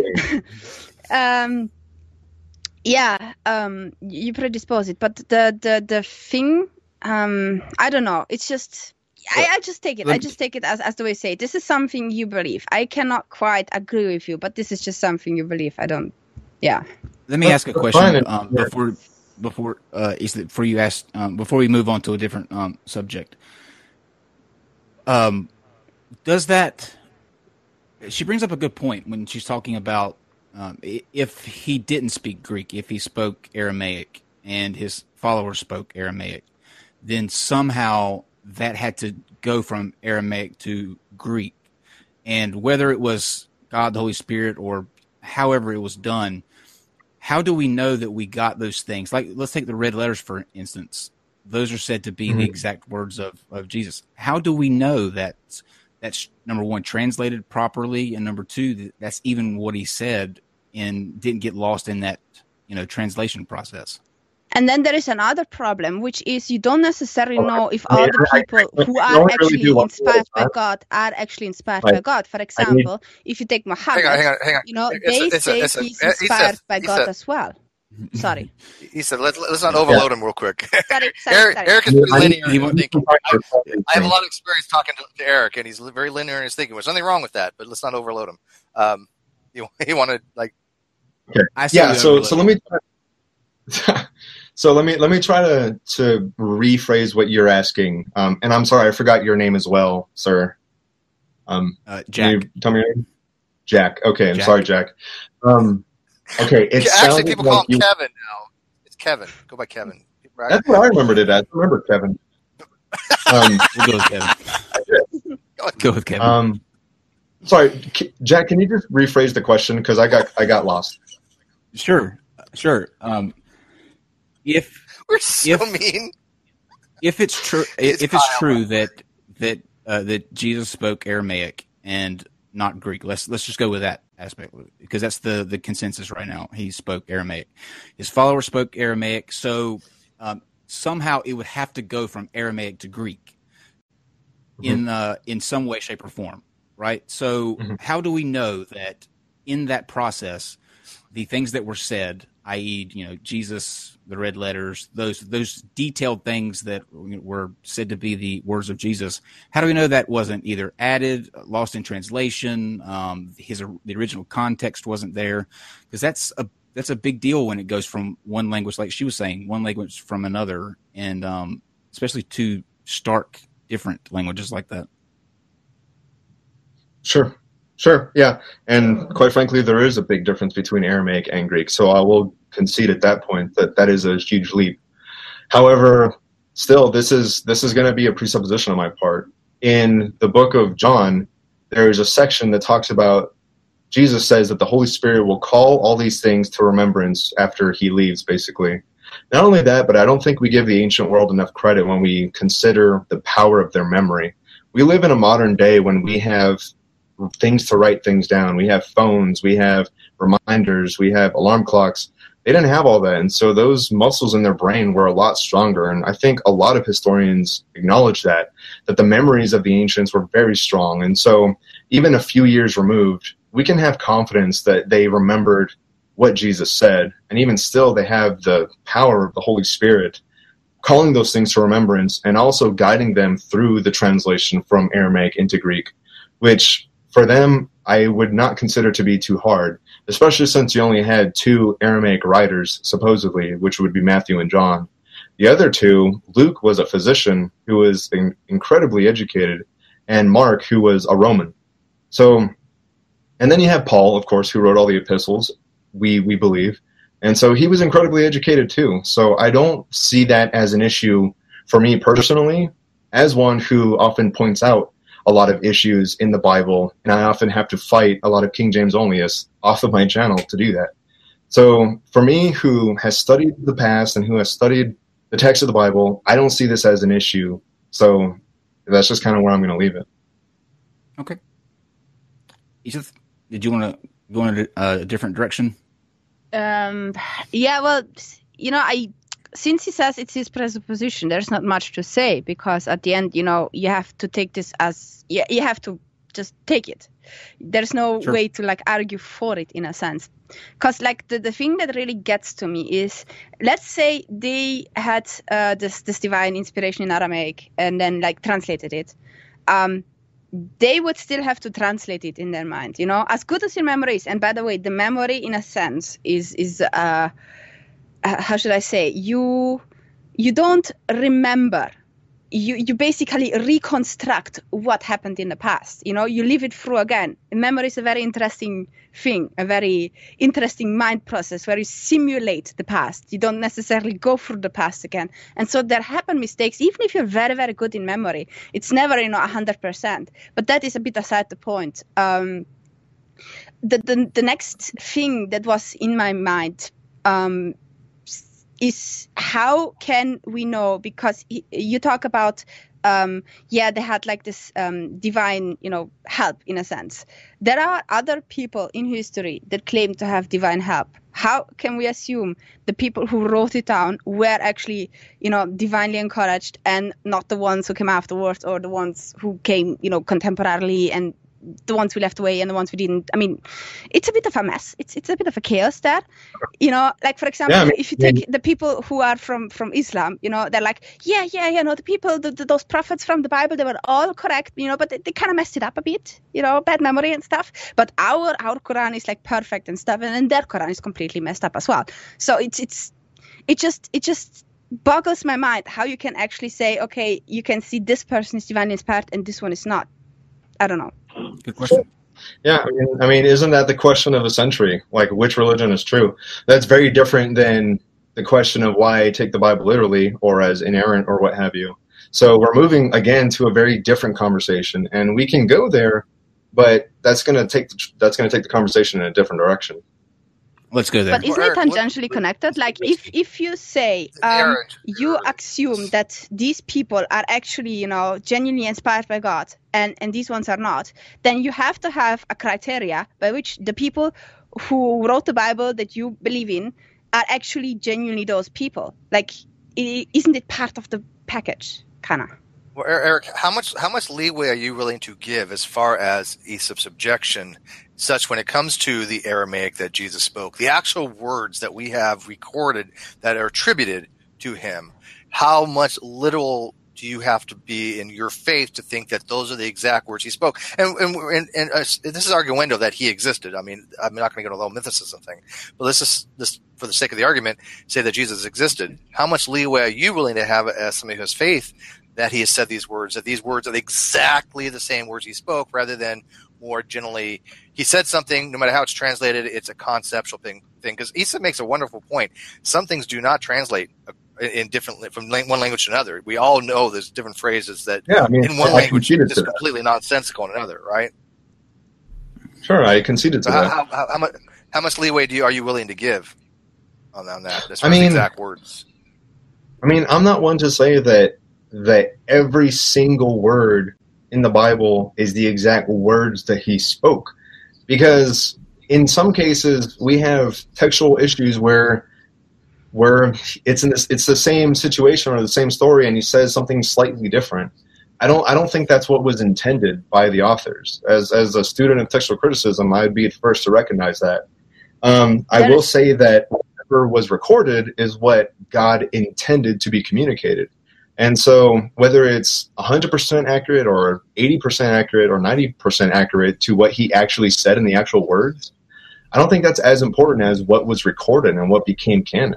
You predispose it, but the thing, I don't know. It's just I just take it. I just take it as the way you say it. This is something you believe. I cannot quite agree with you, but this is just something you believe. I don't. Yeah. Let me ask a question before we move on to a different subject. Does that? She brings up a good point when she's talking about if he didn't speak Greek, if he spoke Aramaic and his followers spoke Aramaic, then somehow that had to go from Aramaic to Greek, and whether it was God, the Holy Spirit, or however it was done. How do we know that we got those things? Like, let's take the red letters, for instance. Those are said to be the exact words of Jesus. How do we know that that's, number one, translated properly, and number two, that's even what he said and didn't get lost in that, translation process? And then there is another problem, which is you don't necessarily know if all the people who are actually inspired by God are actually inspired by God. For example, if you take Muhammad, hang on. You know, they say he's inspired by God as well. Sorry. He said, let's not overload him real quick. Sorry. Eric is very linear in his thinking. I have a lot of experience talking to Eric, and he's very linear in his thinking. There's nothing wrong with that, but let's not overload him. He wanted like. Okay. Yeah. So let me. So let me try to rephrase what you're asking. And I'm sorry, I forgot your name as well, sir. Jack. Can you tell me your name? Jack. Okay, I'm sorry, Jack. Okay, actually people call him Kevin now. It's Kevin. Go by Kevin. That's what I remembered it as. I remember Kevin. We'll go with Kevin. Go with Kevin. Sorry, Jack. Can you just rephrase the question because I got lost. Sure. If we're so mean. If it's true, true that Jesus spoke Aramaic and not Greek, let's just go with that aspect because that's the consensus right now. He spoke Aramaic. His followers spoke Aramaic, so somehow it would have to go from Aramaic to Greek in some way, shape, or form, right? So how do we know that in that process, the things that were said, i.e., Jesus, the red letters, those detailed things that were said to be the words of Jesus, how do we know that wasn't either added, lost in translation, the original context wasn't there? Because that's a big deal when it goes from one language, like she was saying, one language from another, and especially two stark different languages like that. Sure, yeah. And quite frankly, there is a big difference between Aramaic and Greek, so I will concede at that point that is a huge leap. However, still, this is going to be a presupposition on my part. In the book of John, there is a section that talks about Jesus says that the Holy Spirit will call all these things to remembrance after he leaves, basically. Not only that, but I don't think we give the ancient world enough credit when we consider the power of their memory. We live in a modern day when we have things to write things down. We have phones, we have reminders, we have alarm clocks. They didn't have all that, and so those muscles in their brain were a lot stronger, and I think a lot of historians acknowledge that the memories of the ancients were very strong, and so even a few years removed, we can have confidence that they remembered what Jesus said, and even still they have the power of the Holy Spirit calling those things to remembrance and also guiding them through the translation from Aramaic into Greek, which for them, I would not consider to be too hard, especially since you only had two Aramaic writers, supposedly, which would be Matthew and John. The other two, Luke was a physician who was incredibly educated, and Mark, who was a Roman. So, and then you have Paul, of course, who wrote all the epistles, we believe, and so he was incredibly educated too. So I don't see that as an issue for me personally, as one who often points out a lot of issues in the Bible, and I often have to fight a lot of King James onlyists off of my channel to do that. So for me, who has studied the past and who has studied the text of the Bible, I don't see this as an issue. So that's just kind of where I'm going to leave it. Okay. Edith, did you want to go in a different direction? Yeah, well, since he says it's his presupposition, there's not much to say because at the end, you have to take this as, you have to just take it. There's no way to argue for it in a sense. Because the thing that really gets to me is, let's say they had this divine inspiration in Aramaic and then translated it. They would still have to translate it in their mind, as good as your memory is. And by the way, the memory in a sense is how should I say, you don't remember. You basically reconstruct what happened in the past. You live it through again. Memory is a very interesting thing, a very interesting mind process where you simulate the past. You don't necessarily go through the past again. And so there happen mistakes, even if you're very, very good in memory. It's never, 100%. But that is a bit aside the point. The next thing that was in my mind is how can we know, because you talk about they had like this divine, help in a sense. There are other people in history that claim to have divine help. How can we assume the people who wrote it down were actually, divinely encouraged and not the ones who came afterwards or the ones who came, contemporarily and the ones we left away and the ones we didn't? I mean, it's a bit of a mess. It's a bit of a chaos there. Like, for example, if you take the people who are from Islam, they're like, the people, those prophets from the Bible, they were all correct, but they kind of messed it up a bit, bad memory and stuff. But our Quran is like perfect and stuff, and their Quran is completely messed up as well. So it just boggles my mind how you can actually say, okay, you can see this person is divinely inspired and this one is not. I don't know. Good question. Yeah, I mean, isn't that the question of the century? Like, which religion is true? That's very different than the question of why I take the Bible literally or as inerrant or what have you. So we're moving again to a very different conversation, and we can go there, but that's going to take the conversation in a different direction. Let's go there. But isn't it tangentially connected? Like, if you say, you assume that these people are actually, genuinely inspired by God, and these ones are not, then you have to have a criteria by which the people who wrote the Bible that you believe in are actually genuinely those people. Like, isn't it part of the package, kind of? Well, Eric, how much leeway are you willing to give as far as Aesop's objection, such when it comes to the Aramaic that Jesus spoke, the actual words that we have recorded that are attributed to him? How much literal do you have to be in your faith to think that those are the exact words he spoke? And this is arguendo that he existed. I mean, I'm not going to go to the whole mythicism thing, but let's just for the sake of the argument, say that Jesus existed. How much leeway are you willing to have as somebody who has faith that he has said these words, that these words are exactly the same words he spoke, rather than more generally, he said something, no matter how it's translated, it's a conceptual thing. Because Aesop makes a wonderful point. Some things do not translate in different from one language to another. We all know there's different phrases that in one language is completely nonsensical in another, right? Sure, I conceded to that. How much leeway are you willing to give on that? As far as the exact words. I mean, I'm not one to say that every single word in the Bible is the exact words that he spoke, because in some cases we have textual issues where it's the same situation or the same story and he says something slightly different. I don't think that's what was intended by the authors. As a student of textual criticism, I'd be the first to recognize that. I will say that whatever was recorded is what God intended to be communicated. And so whether it's 100% accurate or 80% accurate or 90% accurate to what he actually said in the actual words, I don't think that's as important as what was recorded and what became canon.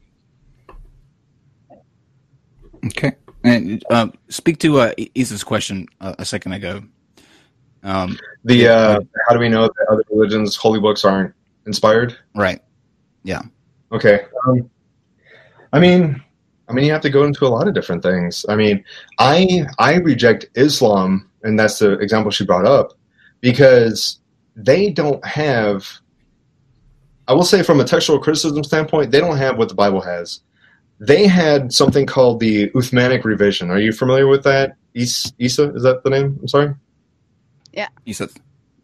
Okay. And speak to Isa's question a second ago. How do we know that other religions' holy books aren't inspired? Right. Yeah. Okay. I mean, you have to go into a lot of different things. I mean, I reject Islam, and that's the example she brought up, because they don't have, I will say from a textual criticism standpoint, they don't have what the Bible has. They had something called the Uthmanic revision. Are you familiar with that? Isa, is that the name? I'm sorry? Yeah. Isa.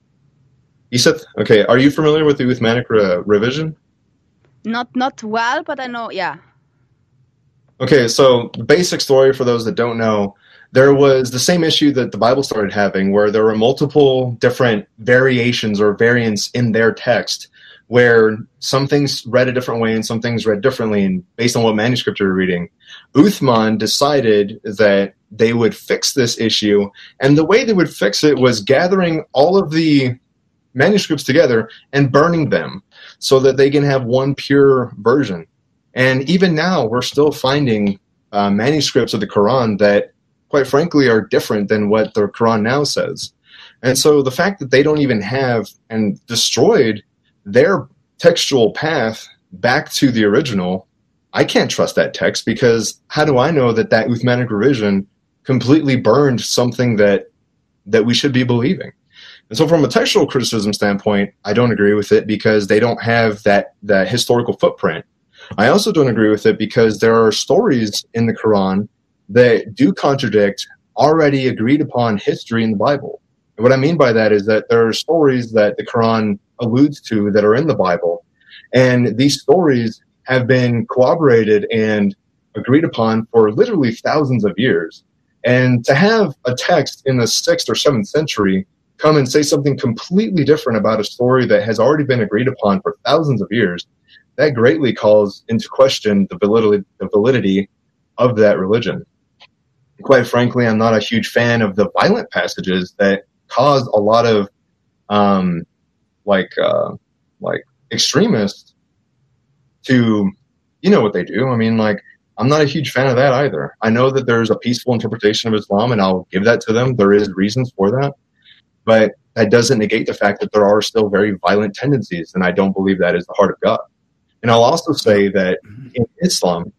Okay. Are you familiar with the Uthmanic revision? Not well, but I know, yeah. Okay, so the basic story for those that don't know, there was the same issue that the Bible started having, where there were multiple different variations or variants in their text, where some things read a different way and some things read differently, and based on what manuscript you're reading. Uthman decided that they would fix this issue, and the way they would fix it was gathering all of the manuscripts together and burning them so that they can have one pure version. And even now, we're still finding manuscripts of the Quran that, quite frankly, are different than what the Quran now says. And so the fact that they don't even have and destroyed their textual path back to the original, I can't trust that text, because how do I know that Uthmanic revision completely burned something that we should be believing? And so from a textual criticism standpoint, I don't agree with it because they don't have that historical footprint. I also don't agree with it because there are stories in the Quran that do contradict already agreed upon history in the Bible. And what I mean by that is that there are stories that the Quran alludes to that are in the Bible, and these stories have been corroborated and agreed upon for literally thousands of years. And to have a text in the 6th or 7th century come and say something completely different about a story that has already been agreed upon for thousands of years, that greatly calls into question the validity of that religion. Quite frankly, I'm not a huge fan of the violent passages that cause a lot of extremists to, you know what they do. I mean, like, I'm not a huge fan of that either. I know that there's a peaceful interpretation of Islam, and I'll give that to them. There is reasons for that. But that doesn't negate the fact that there are still very violent tendencies, and I don't believe that is the heart of God. And I'll also say that in Islam,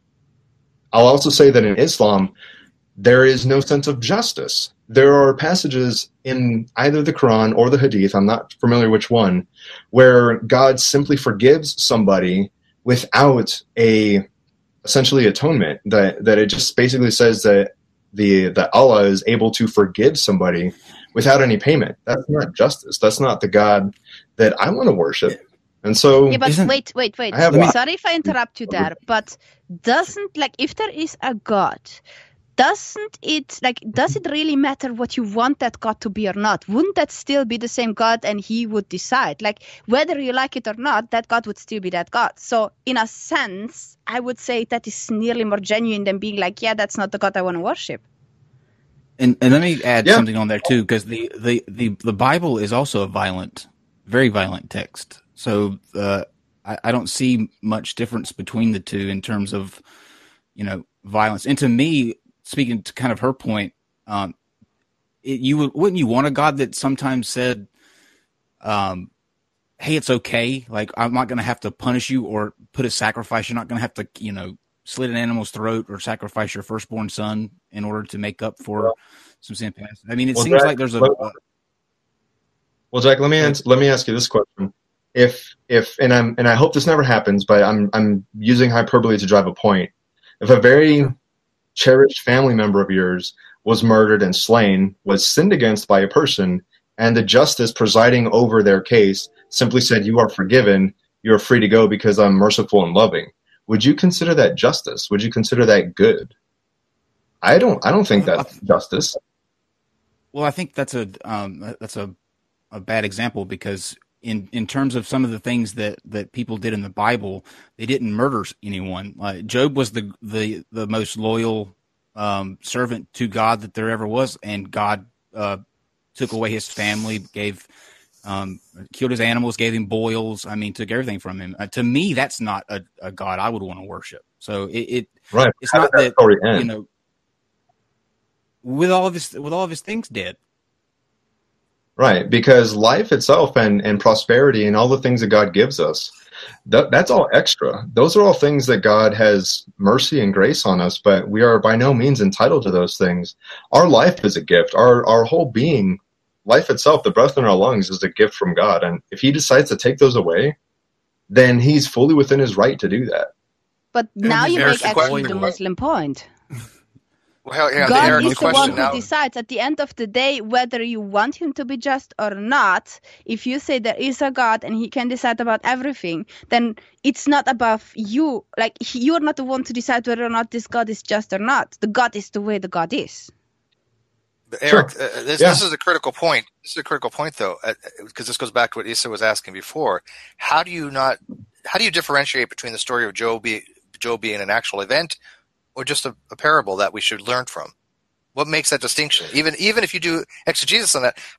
there is no sense of justice. There are passages in either the Quran or the Hadith, I'm not familiar which one, where God simply forgives somebody without essentially atonement. That it just basically says that that Allah is able to forgive somebody without any payment. That's not justice. That's not the God that I want to worship. And so, yeah, but wait. Sorry if I interrupt you there, but if there is a God, does it really matter what you want that God to be or not? Wouldn't that still be the same God, and he would decide? Like, whether you like it or not, that God would still be that God. So in a sense, I would say that is nearly more genuine than being like, yeah, that's not the God I want to worship. And let me add something on there too, because the Bible is also a very violent text. So I don't see much difference between the two in terms of, violence. And to me, speaking to kind of her point, wouldn't you want a God that sometimes said, hey, it's okay. Like, I'm not going to have to punish you or put a sacrifice. You're not going to have to, slit an animal's throat or sacrifice your firstborn son in order to make up for some sin past. I mean, it seems like there's Well, Jack, let me ask you this question. If I hope this never happens, but I'm using hyperbole to drive a point. If a very cherished family member of yours was murdered and slain, was sinned against by a person, and the justice presiding over their case simply said, "You are forgiven, you're free to go because I'm merciful and loving," would you consider that justice? Would you consider that good? I don't think that's justice. Well, I think that's a bad example, because in terms of some of the things that people did in the Bible, they didn't murder anyone. Job was the most loyal servant to God that there ever was, and God took away his family, killed his animals, gave him boils. I mean, took everything from him. To me, that's not a God I would want to worship. So it's not that with all of his things dead. Right, because life itself and prosperity and all the things that God gives us, that's all extra. Those are all things that God has mercy and grace on us, but we are by no means entitled to those things. Our life is a gift. Our whole being, life itself, the breath in our lungs, is a gift from God. And if he decides to take those away, then he's fully within his right to do that. But now you make actually the Muslim point. Well, God is the one who decides at the end of the day whether you want him to be just or not. If you say there is a God and he can decide about everything, then it's not above you. Like, you're not the one to decide whether or not this God is just or not. The God is the way the God is. But Eric, this is a critical point. This is a critical point, though, because this goes back to what Issa was asking before. How do you differentiate between the story of Job being an actual event or just a parable that we should learn from? What makes that distinction? Even if you do exegesis on that,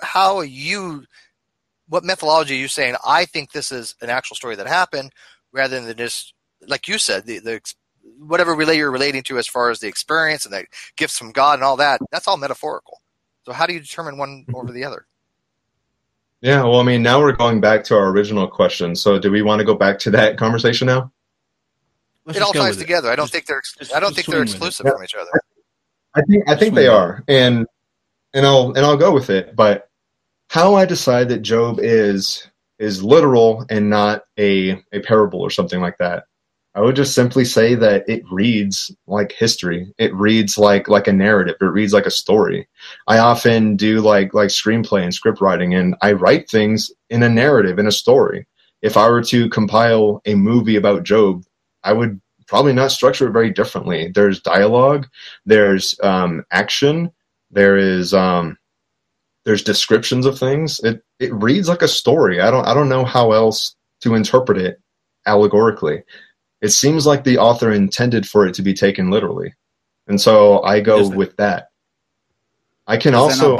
what methodology are you saying, I think this is an actual story that happened, rather than just, like you said, the whatever you're relating to as far as the experience and the gifts from God and all that, that's all metaphorical. So how do you determine one over the other? Yeah, well, I mean, now we're going back to our original question. So do we want to go back to that conversation now? It all ties together. I don't think they're exclusive from each other. I think they are, and I'll go with it. But how I decide that Job is literal and not a parable or something like that I would just simply say that it reads like history. It reads like a narrative. It reads like a story. I often do like screenplay and script writing, and I write things in a narrative, in a story. If I were to compile a movie about Job, I would probably not structure it very differently. There's dialogue, there's action, there's descriptions of things. It reads like a story. I don't know how else to interpret it allegorically. It seems like the author intended for it to be taken literally. And so I go with that. I can also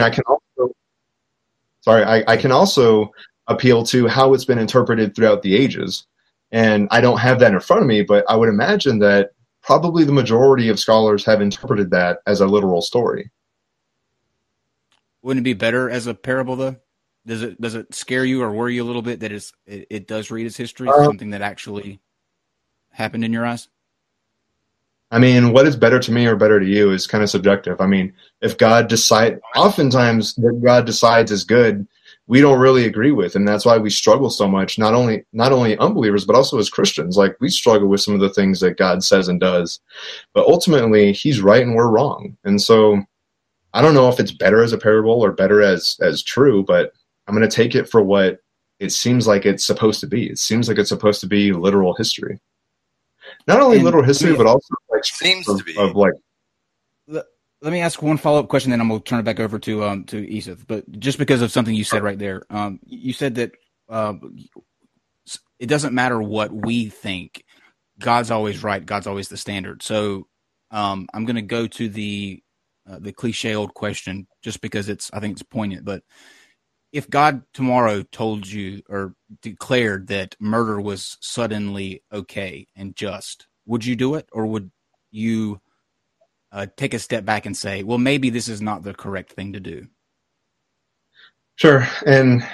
appeal to how it's been interpreted throughout the ages. And I don't have that in front of me, but I would imagine that probably the majority of scholars have interpreted that as a literal story. Wouldn't it be better as a parable, though? Does it scare you or worry you a little bit that it does read as history, something that actually happened in your eyes? I mean, what is better to me or better to you is kind of subjective. I mean, if God oftentimes what God decides is good, we don't really agree with, and that's why we struggle so much. Not only unbelievers, but also as Christians. Like, we struggle with some of the things that God says and does, but ultimately He's right and we're wrong. And so, I don't know if it's better as a parable or better as true, but I'm going to take it for what it seems like it's supposed to be. It seems like it's supposed to be literal history. Not only literal history, but also Let me ask one follow-up question, then I'm going to turn it back over to Eseth. But just because of something you said right there, you said that it doesn't matter what we think. God's always right. God's always the standard. So I'm going to go to the cliche old question, just because I think it's poignant. But if God tomorrow told you or declared that murder was suddenly okay and just, would you do it, or would you take a step back and say, well, maybe this is not the correct thing to do? Sure. And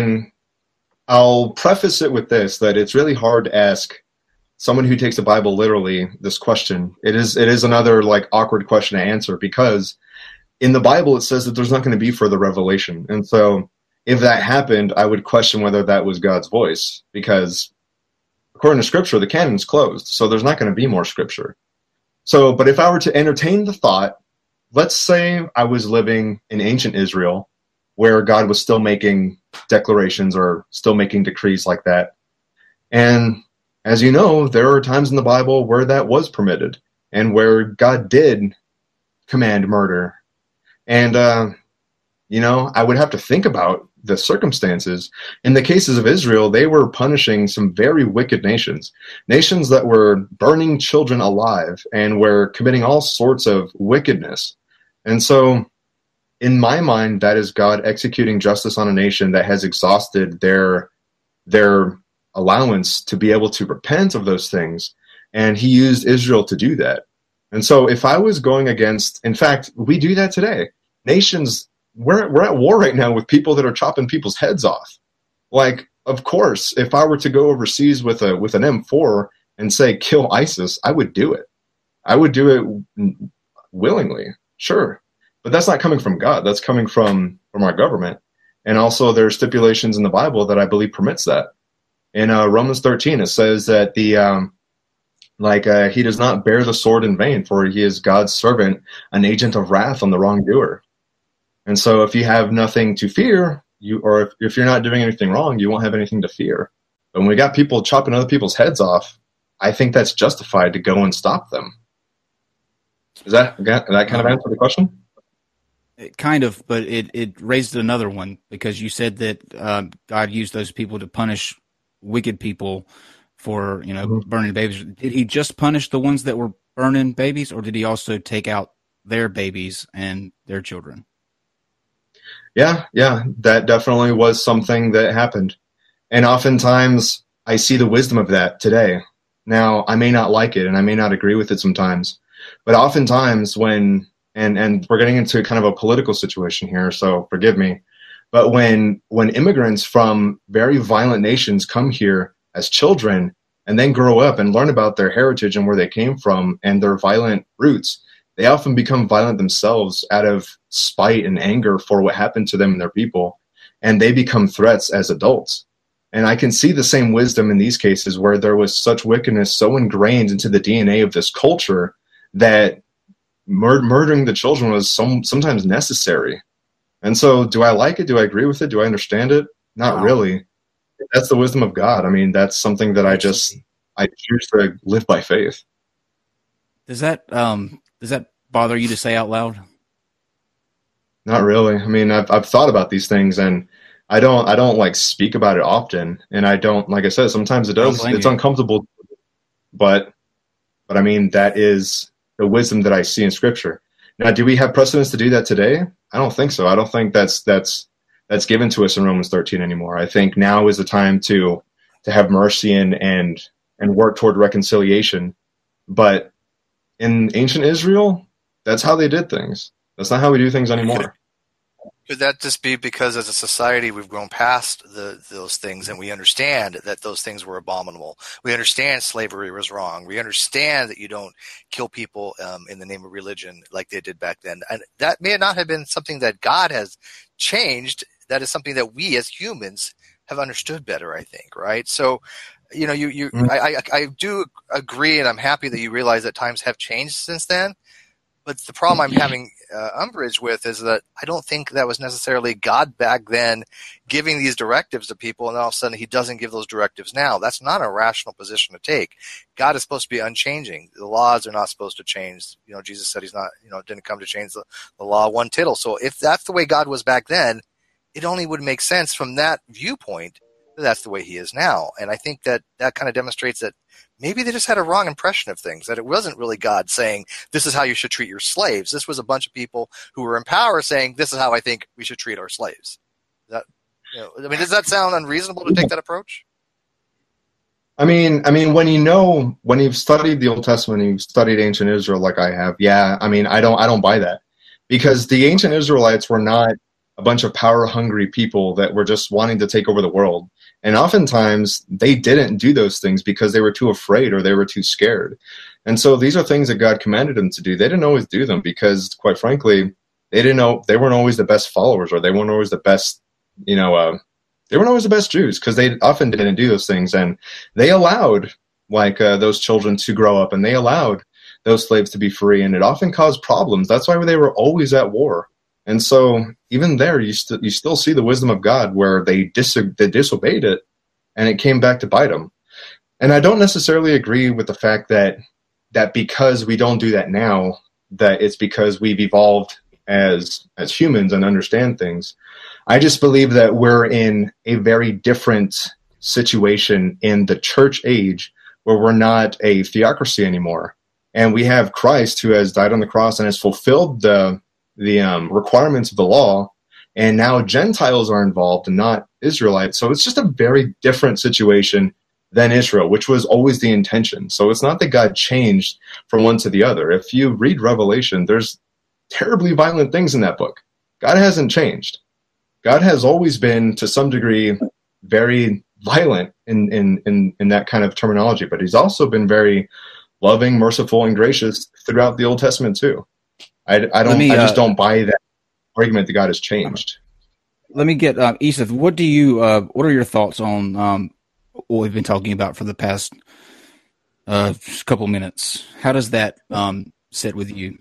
I'll preface it with this, that it's really hard to ask someone who takes the Bible literally this question. It is another like awkward question to answer, because in the Bible it says that there's not going to be further revelation. And so if that happened, I would question whether that was God's voice, because according to Scripture, the canon's closed, so there's not going to be more Scripture. So, but if I were to entertain the thought, let's say I was living in ancient Israel, where God was still making declarations or still making decrees like that. And as you know, there are times in the Bible where that was permitted and where God did command murder. And, I would have to think about the circumstances. In the cases of Israel, they were punishing some very wicked nations that were burning children alive and were committing all sorts of wickedness. And so, in my mind, that is God executing justice on a nation that has exhausted their allowance to be able to repent of those things. And He used Israel to do that. And so if I was going against, in fact, we do that today. Nations, we're at war right now with people that are chopping people's heads off. Like, of course, if I were to go overseas with an M4 and say, kill ISIS, I would do it. I would do it willingly, sure. But that's not coming from God. That's coming from our government. And also there are stipulations in the Bible that I believe permits that. In Romans 13, it says that he does not bear the sword in vain, for he is God's servant, an agent of wrath on the wrongdoer. And so if you have nothing to fear, if you're not doing anything wrong, you won't have anything to fear. But when we got people chopping other people's heads off, I think that's justified to go and stop them. Is that kind of answer the question? Kind of, but it raised another one, because you said that God used those people to punish wicked people for burning babies. Did He just punish the ones that were burning babies, or did He also take out their babies and their children? Yeah, that definitely was something that happened. And oftentimes I see the wisdom of that today. Now, I may not like it and I may not agree with it sometimes, but oftentimes when, and we're getting into kind of a political situation here, so forgive me, but when immigrants from very violent nations come here as children and then grow up and learn about their heritage and where they came from and their violent roots, they often become violent themselves out of spite and anger for what happened to them and their people, and they become threats as adults. And I can see the same wisdom in these cases where there was such wickedness so ingrained into the DNA of this culture that murdering the children was sometimes necessary. And so do I like it? Do I agree with it? Do I understand it? Not really. That's the wisdom of God. I mean, that's something that I choose to live by faith. Does that bother you to say out loud? Not really. I mean, I've thought about these things, and I don't like speak about it often, and I don't, like I said, sometimes it does. It's uncomfortable, but I mean, that is the wisdom that I see in Scripture. Now, do we have precedence to do that today? I don't think so. I don't think that's given to us in Romans 13 anymore. I think now is the time to have mercy and work toward reconciliation. But in ancient Israel, that's how they did things. That's not how we do things anymore. Could that just be because as a society we've grown past those things and we understand that those things were abominable? We understand slavery was wrong. We understand that you don't kill people in the name of religion like they did back then. And that may not have been something that God has changed. That is something that we as humans have understood better, I think, right? So, you know, I do agree, and I'm happy that you realize that times have changed since then. But the problem I'm having umbrage with is that I don't think that was necessarily God back then giving these directives to people, and all of a sudden he doesn't give those directives now. That's not a rational position to take. God is supposed to be unchanging. The laws are not supposed to change. You know, Jesus said he's not, didn't come to change the law one tittle. So if that's the way God was back then, it only would make sense from that viewpoint that that's the way he is now. And I think that kind of demonstrates that maybe they just had a wrong impression of things, that it wasn't really God saying, this is how you should treat your slaves. This was a bunch of people who were in power saying, this is how I think we should treat our slaves. Does that sound unreasonable to take that approach? I mean, when you've studied the Old Testament, you've studied ancient Israel like I have, I don't buy that. Because the ancient Israelites were not a bunch of power-hungry people that were just wanting to take over the world. And oftentimes, they didn't do those things because they were too afraid or they were too scared. And so these are things that God commanded them to do. They didn't always do them because, quite frankly, they weren't always the best followers, or they weren't always the best, they weren't always the best Jews, because they often didn't do those things. And they allowed, those children to grow up, and they allowed those slaves to be free, and it often caused problems. That's why they were always at war. And so even there, you still see the wisdom of God where they disobeyed it, and it came back to bite them. And I don't necessarily agree with the fact that because we don't do that now, that it's because we've evolved as humans and understand things. I just believe that we're in a very different situation in the church age where we're not a theocracy anymore. And we have Christ who has died on the cross and has fulfilled the requirements of the law, and now Gentiles are involved and not Israelites. So it's just a very different situation than Israel, which was always the intention. So it's not that God changed from one to the other. If you read Revelation, there's terribly violent things in that book. God hasn't changed. God has always been, to some degree, very violent in that kind of terminology, but he's also been very loving, merciful, and gracious throughout the Old Testament too. I just don't buy that argument that God has changed. Let me get Isaac. What are your thoughts on what we've been talking about for the past couple minutes? How does that sit with you?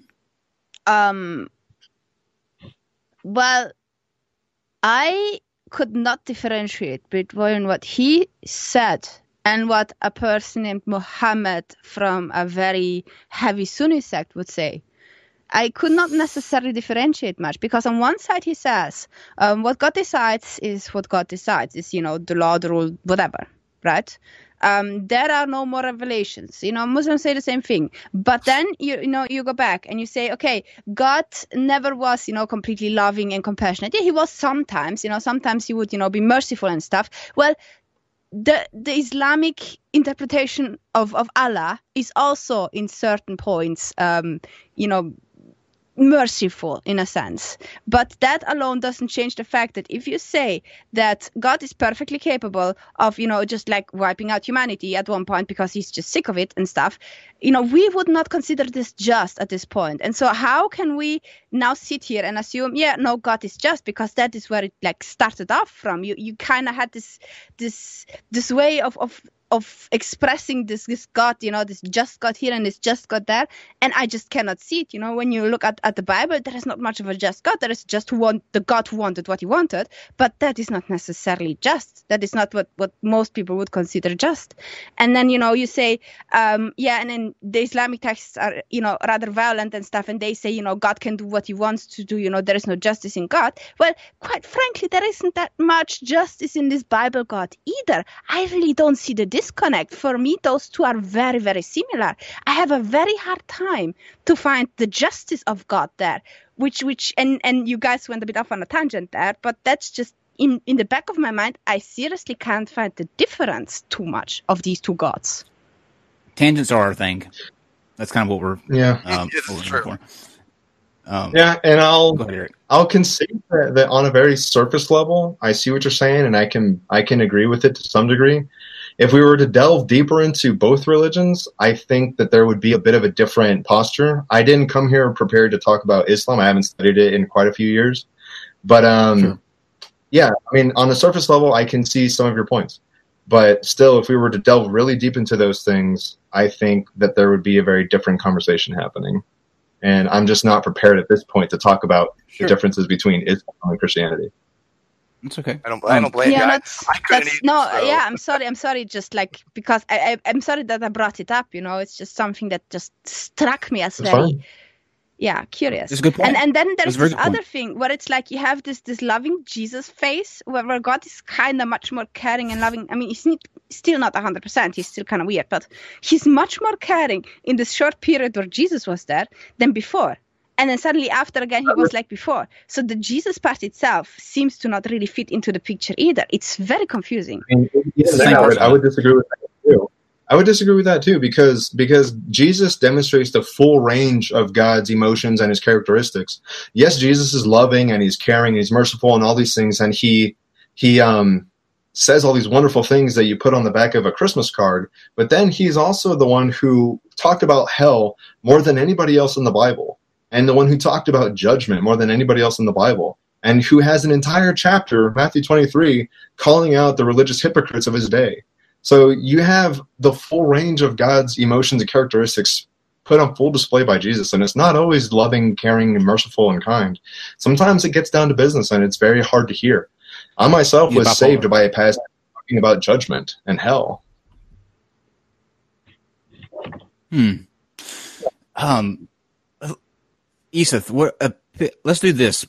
Well, I could not differentiate between what he said and what a person named Muhammad from a very heavy Sunni sect would say. I could not necessarily differentiate much, because on one side he says, what God decides is what God decides. It's, the law, the rule, whatever, right? There are no more revelations. Muslims say the same thing. But then, you go back and you say, okay, God never was, completely loving and compassionate. Yeah, he was sometimes, sometimes he would, be merciful and stuff. Well, the Islamic interpretation of Allah is also in certain points, merciful in a sense. But that alone doesn't change the fact that if you say that God is perfectly capable of, just like wiping out humanity at one point because he's just sick of it and stuff, we would not consider this just at this point. And so how can we now sit here and assume, God is just, because that is where it like started off from. You kind of had this way of expressing this God, this just God here and this just God there, and I just cannot see it. When you look at the Bible, there is not much of a just God. There is just the God who wanted what he wanted, but that is not necessarily just. That is not what most people would consider just. And then, you say, and then the Islamic texts are, rather violent and stuff, and they say, God can do what he wants to do, there is no justice in God. Well, quite frankly, there isn't that much justice in this Bible God either. I really don't see the disconnect. For me, those two are very, very similar. I have a very hard time to find the justice of God there, which and you guys went a bit off on a tangent there, but that's just in the back of my mind. I seriously can't find the difference too much of these two gods. Tangents are our thing. That's kind of what we're it's true. For. And Go ahead, Eric. I'll concede that on a very surface level, I see what you're saying, and I can agree with it to some degree. If we were to delve deeper into both religions, I think that there would be a bit of a different posture. I didn't come here prepared to talk about Islam. I haven't studied it in quite a few years. But, Sure. On the surface level, I can see some of your points. But still, if we were to delve really deep into those things, I think that there would be a very different conversation happening. And I'm just not prepared at this point to talk about the differences between Islam and Christianity. It's okay. I don't blame you. I couldn't either, I'm sorry. Just like, because I'm sorry that I brought it up. It's just something that just struck me as very, curious. It's a good point. And then there's this other point. thing where it's like you have this loving Jesus face where God is kind of much more caring and loving. I mean, he's still not 100%. He's still kind of weird, but he's much more caring in this short period where Jesus was there than before. And then suddenly after again, he was like before. So the Jesus part itself seems to not really fit into the picture either. It's very confusing. I would disagree with that too. I would disagree with that too because Jesus demonstrates the full range of God's emotions and his characteristics. Yes, Jesus is loving and he's caring and he's merciful and all these things, and he says all these wonderful things that you put on the back of a Christmas card. But then he's also the one who talked about hell more than anybody else in the Bible. And the one who talked about judgment more than anybody else in the Bible, and who has an entire chapter, Matthew 23, calling out the religious hypocrites of his day. So you have the full range of God's emotions and characteristics put on full display by Jesus, and it's not always loving, caring, and merciful and kind. Sometimes it gets down to business, and it's very hard to hear. I myself was saved by a passage talking about judgment and hell. Iseth, let's do this.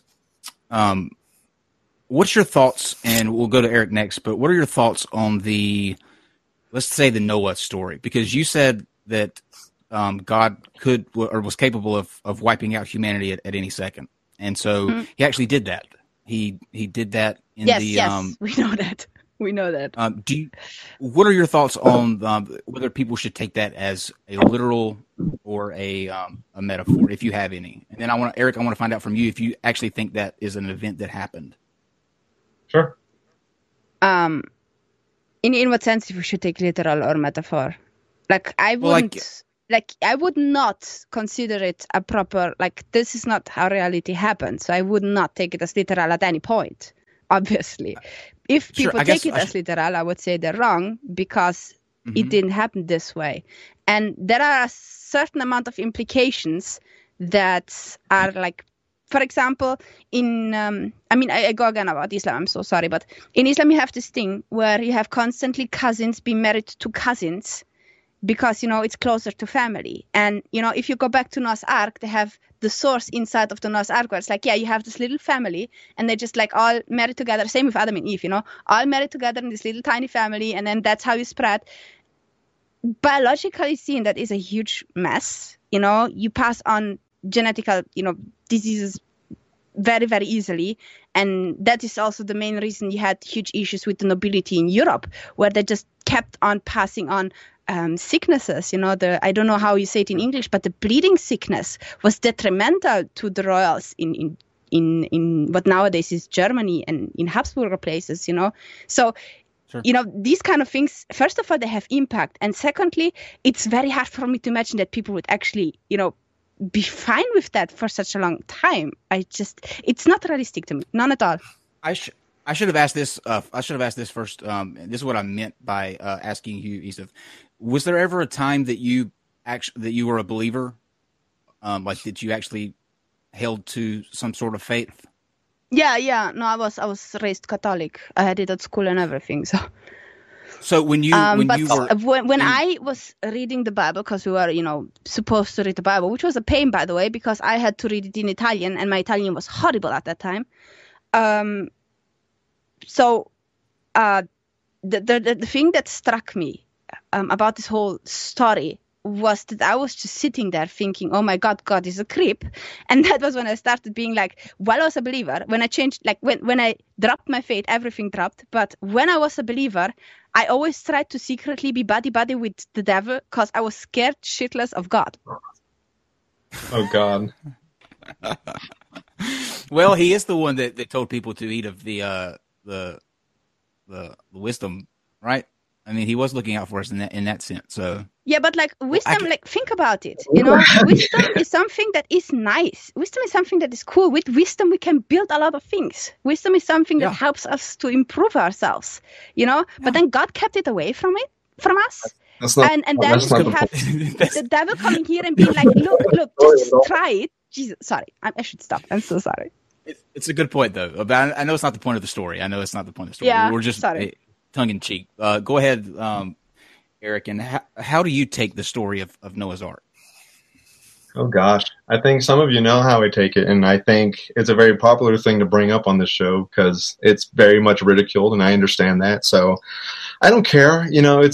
What's your thoughts, and we'll go to Eric next, but what are your thoughts on let's say the Noah story? Because you said that God could or was capable of wiping out humanity at any second. And so he actually did that. He did that in Yes, we know that. We know that. What are your thoughts on whether people should take that as a literal or a metaphor, if you have any? And then Eric, I want to find out from you if you actually think that is an event that happened. Sure. In what sense if we should take literal or metaphor? Like I wouldn't. I would not consider it a proper. This is not how reality happens. So I would not take it as literal at any point. Obviously. If people take it as literal, I would say they're wrong because it didn't happen this way. And there are a certain amount of implications that are for example, I go again about Islam, I'm so sorry, but in Islam you have this thing where you have constantly cousins being married to cousins because, it's closer to family. And, if you go back to Noah's Ark, they have the source inside of the Noah's Ark where it's you have this little family and they're just all married together. Same with Adam and Eve, all married together in this little tiny family, and then that's how you spread. Biologically seen, that is a huge mess. You pass on genetical, diseases very, very easily. And that is also the main reason you had huge issues with the nobility in Europe, where they just kept on passing on sicknesses, I don't know how you say it in English, but the bleeding sickness was detrimental to the royals in what nowadays is Germany and in Habsburg places, So, sure. These kind of things, first of all, they have impact. And secondly, it's very hard for me to imagine that people would actually, be fine with that for such a long time. It's not realistic to me. None at all. I should have asked this. I should have asked this first. This is what I meant by asking you, Yusuf. Was there ever a time that you were a believer, like that you actually held to some sort of faith? Yeah. No, I was raised Catholic. I had it at school and everything. So when I was reading the Bible, because we were, supposed to read the Bible, which was a pain, by the way, because I had to read it in Italian, and my Italian was horrible at that time. So the thing that struck me about this whole story was that I was just sitting there thinking, oh my God, God is a creep. And that was when I started being like, while I was a believer, when I changed, like when I dropped my faith, everything dropped. But when I was a believer, I always tried to secretly be buddy-buddy with the devil because I was scared shitless of God. Oh God. Well, he is the one that told people to eat of the wisdom, right? I mean, he was looking out for us in that sense. So yeah, but like wisdom, think about it. Wisdom is something that is nice. Wisdom is something that is cool. With wisdom, we can build a lot of things. Wisdom is something that helps us to improve ourselves. But then God kept it away from us. And then we have the devil coming here and being like, look, just try it. Jesus, sorry, I should stop. I'm so sorry. It's a good point, though. But I know it's not the point of the story. Yeah, we're just sorry. Tongue in cheek. Go ahead, Eric. And how do you take the story of Noah's Ark? Oh gosh, I think some of you know how I take it, and I think it's a very popular thing to bring up on this show because it's very much ridiculed, and I understand that. So I don't care.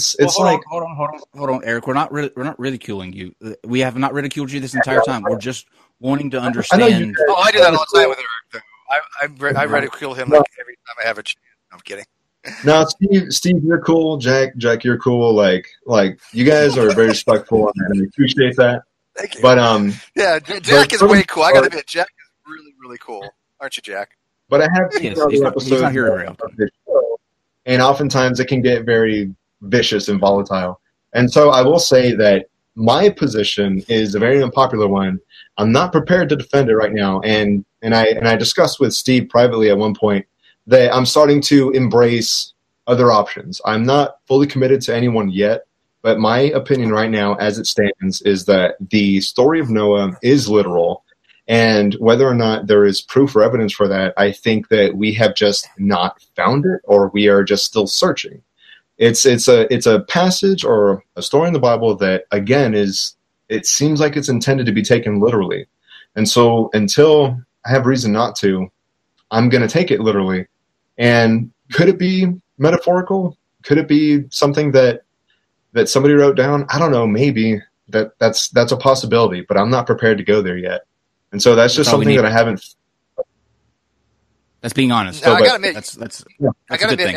Hold on, Eric. We're not ridiculing you. We have not ridiculed you this entire time. We're just wanting to understand. I do that all the time with Eric. I ridicule him like every time I have a chance. I'm kidding. No, Steve, you're cool. Jack, you're cool. Like you guys are very respectful, and I appreciate that. Thank you. But yeah, Jack is way cool. I gotta admit, Jack is really, really cool, aren't you, Jack? But I have seen other episodes not here very often. And oftentimes it can get very vicious and volatile. And so I will say that my position is a very unpopular one. I'm not prepared to defend it right now, and I discussed with Steve privately at one point that I'm starting to embrace other options. I'm not fully committed to anyone yet, but my opinion right now, as it stands, is that the story of Noah is literal, and whether or not there is proof or evidence for that, I think that we have just not found it, or we are just still searching. It's a passage or a story in the Bible that, again, it seems like it's intended to be taken literally. And so until I have reason not to, I'm going to take it literally. And could it be metaphorical? Could it be something that somebody wrote down? I don't know. Maybe that's a possibility, but I'm not prepared to go there yet. And so that's just something that I haven't. That's being honest. No, I gotta admit, I gotta admit,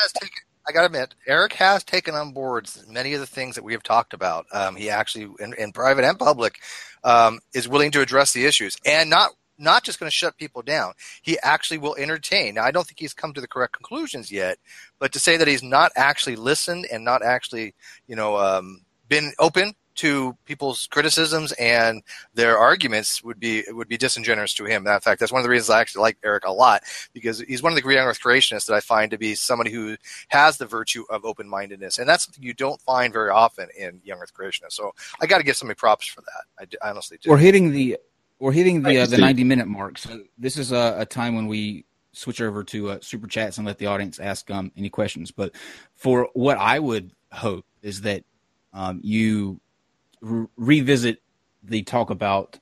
Eric has taken on board many of the things that we have talked about. He actually, in private and public, is willing to address the issues and not just going to shut people down. He actually will entertain. Now, I don't think he's come to the correct conclusions yet, but to say that he's not actually listened and not actually, been open to people's criticisms and their arguments would be disingenuous to him. In fact, that's one of the reasons I actually like Eric a lot, because he's one of the young Earth creationists that I find to be somebody who has the virtue of open-mindedness, and that's something you don't find very often in young Earth creationists. So I got to give somebody props for that. I honestly do. We're hitting the 90-minute mark. So this is a time when we switch over to super chats and let the audience ask any questions. But for what I would hope is that you revisit the talk about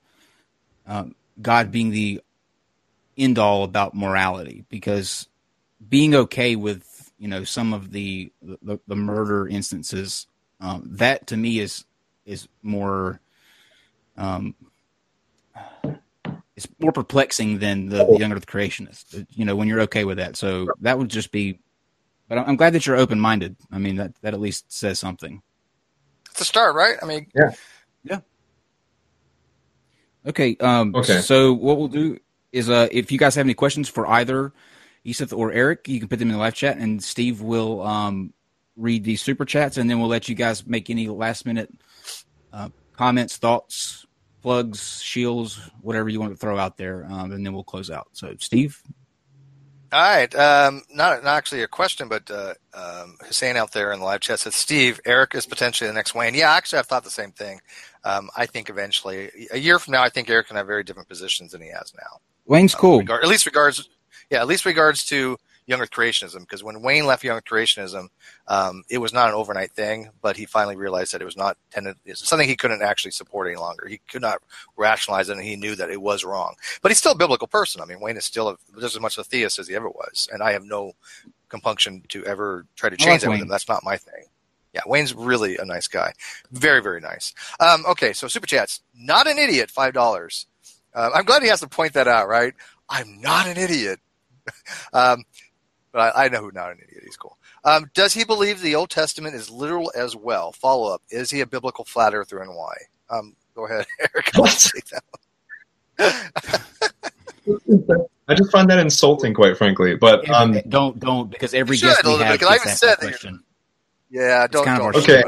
God being the end all about morality, because being okay with some of the murder instances, that to me is more it's more perplexing than the young Earth creationist. When you're okay with that, so that would just be. But I'm glad that you're open minded. I mean that at least says something. the start, right? I mean, yeah. Okay. So what we'll do is, if you guys have any questions for either Yusuf or Eric, you can put them in the live chat, and Steve will read the super chats, and then we'll let you guys make any last minute comments, thoughts, plugs, shields, whatever you want to throw out there, and then we'll close out. So, Steve. All right. Not actually a question, but Hussein out there in the live chat says, Steve, Eric is potentially the next Wayne. Yeah, actually, I've thought the same thing. I think eventually, a year from now, I think Eric can have very different positions than he has now. Wayne's cool. At least regards to Young Earth Creationism, because when Wayne left Young Earth Creationism, it was not an overnight thing, but he finally realized that it was not something he couldn't actually support any longer. He could not rationalize it, and he knew that it was wrong. But he's still a biblical person. I mean, Wayne is still just as much a theist as he ever was, and I have no compunction to ever try to change that with him. That's not my thing. Yeah, Wayne's really a nice guy. Very, very nice. Okay, so Super Chats. Not an idiot, $5. I'm glad he has to point that out, right? I'm not an idiot. But I know who not an idiot. He's cool. Does he believe the Old Testament is literal as well? Follow up. Is he a biblical flat earther and why? Go ahead, Eric. Let's take that one. I just find that insulting, quite frankly. But don't because every guest we have gets that question. Yeah, don't. Okay.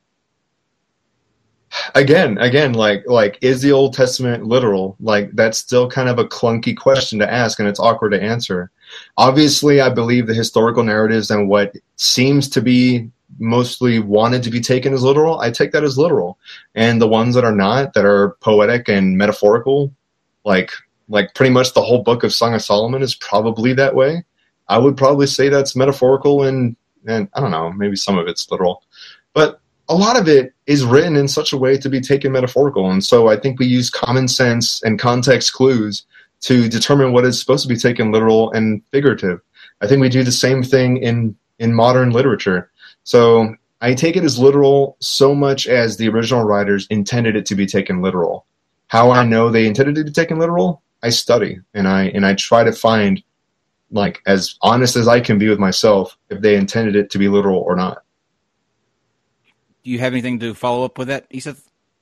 Again, like, is the Old Testament literal? Like, that's still kind of a clunky question to ask, and it's awkward to answer. Obviously, I believe the historical narratives and what seems to be mostly wanted to be taken as literal, I take that as literal. And the ones that are not, that are poetic and metaphorical, like pretty much the whole book of Song of Solomon is probably that way. I would probably say that's metaphorical, and I don't know, maybe some of it's literal. But a lot of it is written in such a way to be taken metaphorical. And so I think we use common sense and context clues to determine what is supposed to be taken literal and figurative. I think we do the same thing in modern literature. So I take it as literal so much as the original writers intended it to be taken literal. How I know they intended it to be taken literal? I study and I try to find, like, as honest as I can be with myself, if they intended it to be literal or not. Do you have anything to follow up with that, Yusuf?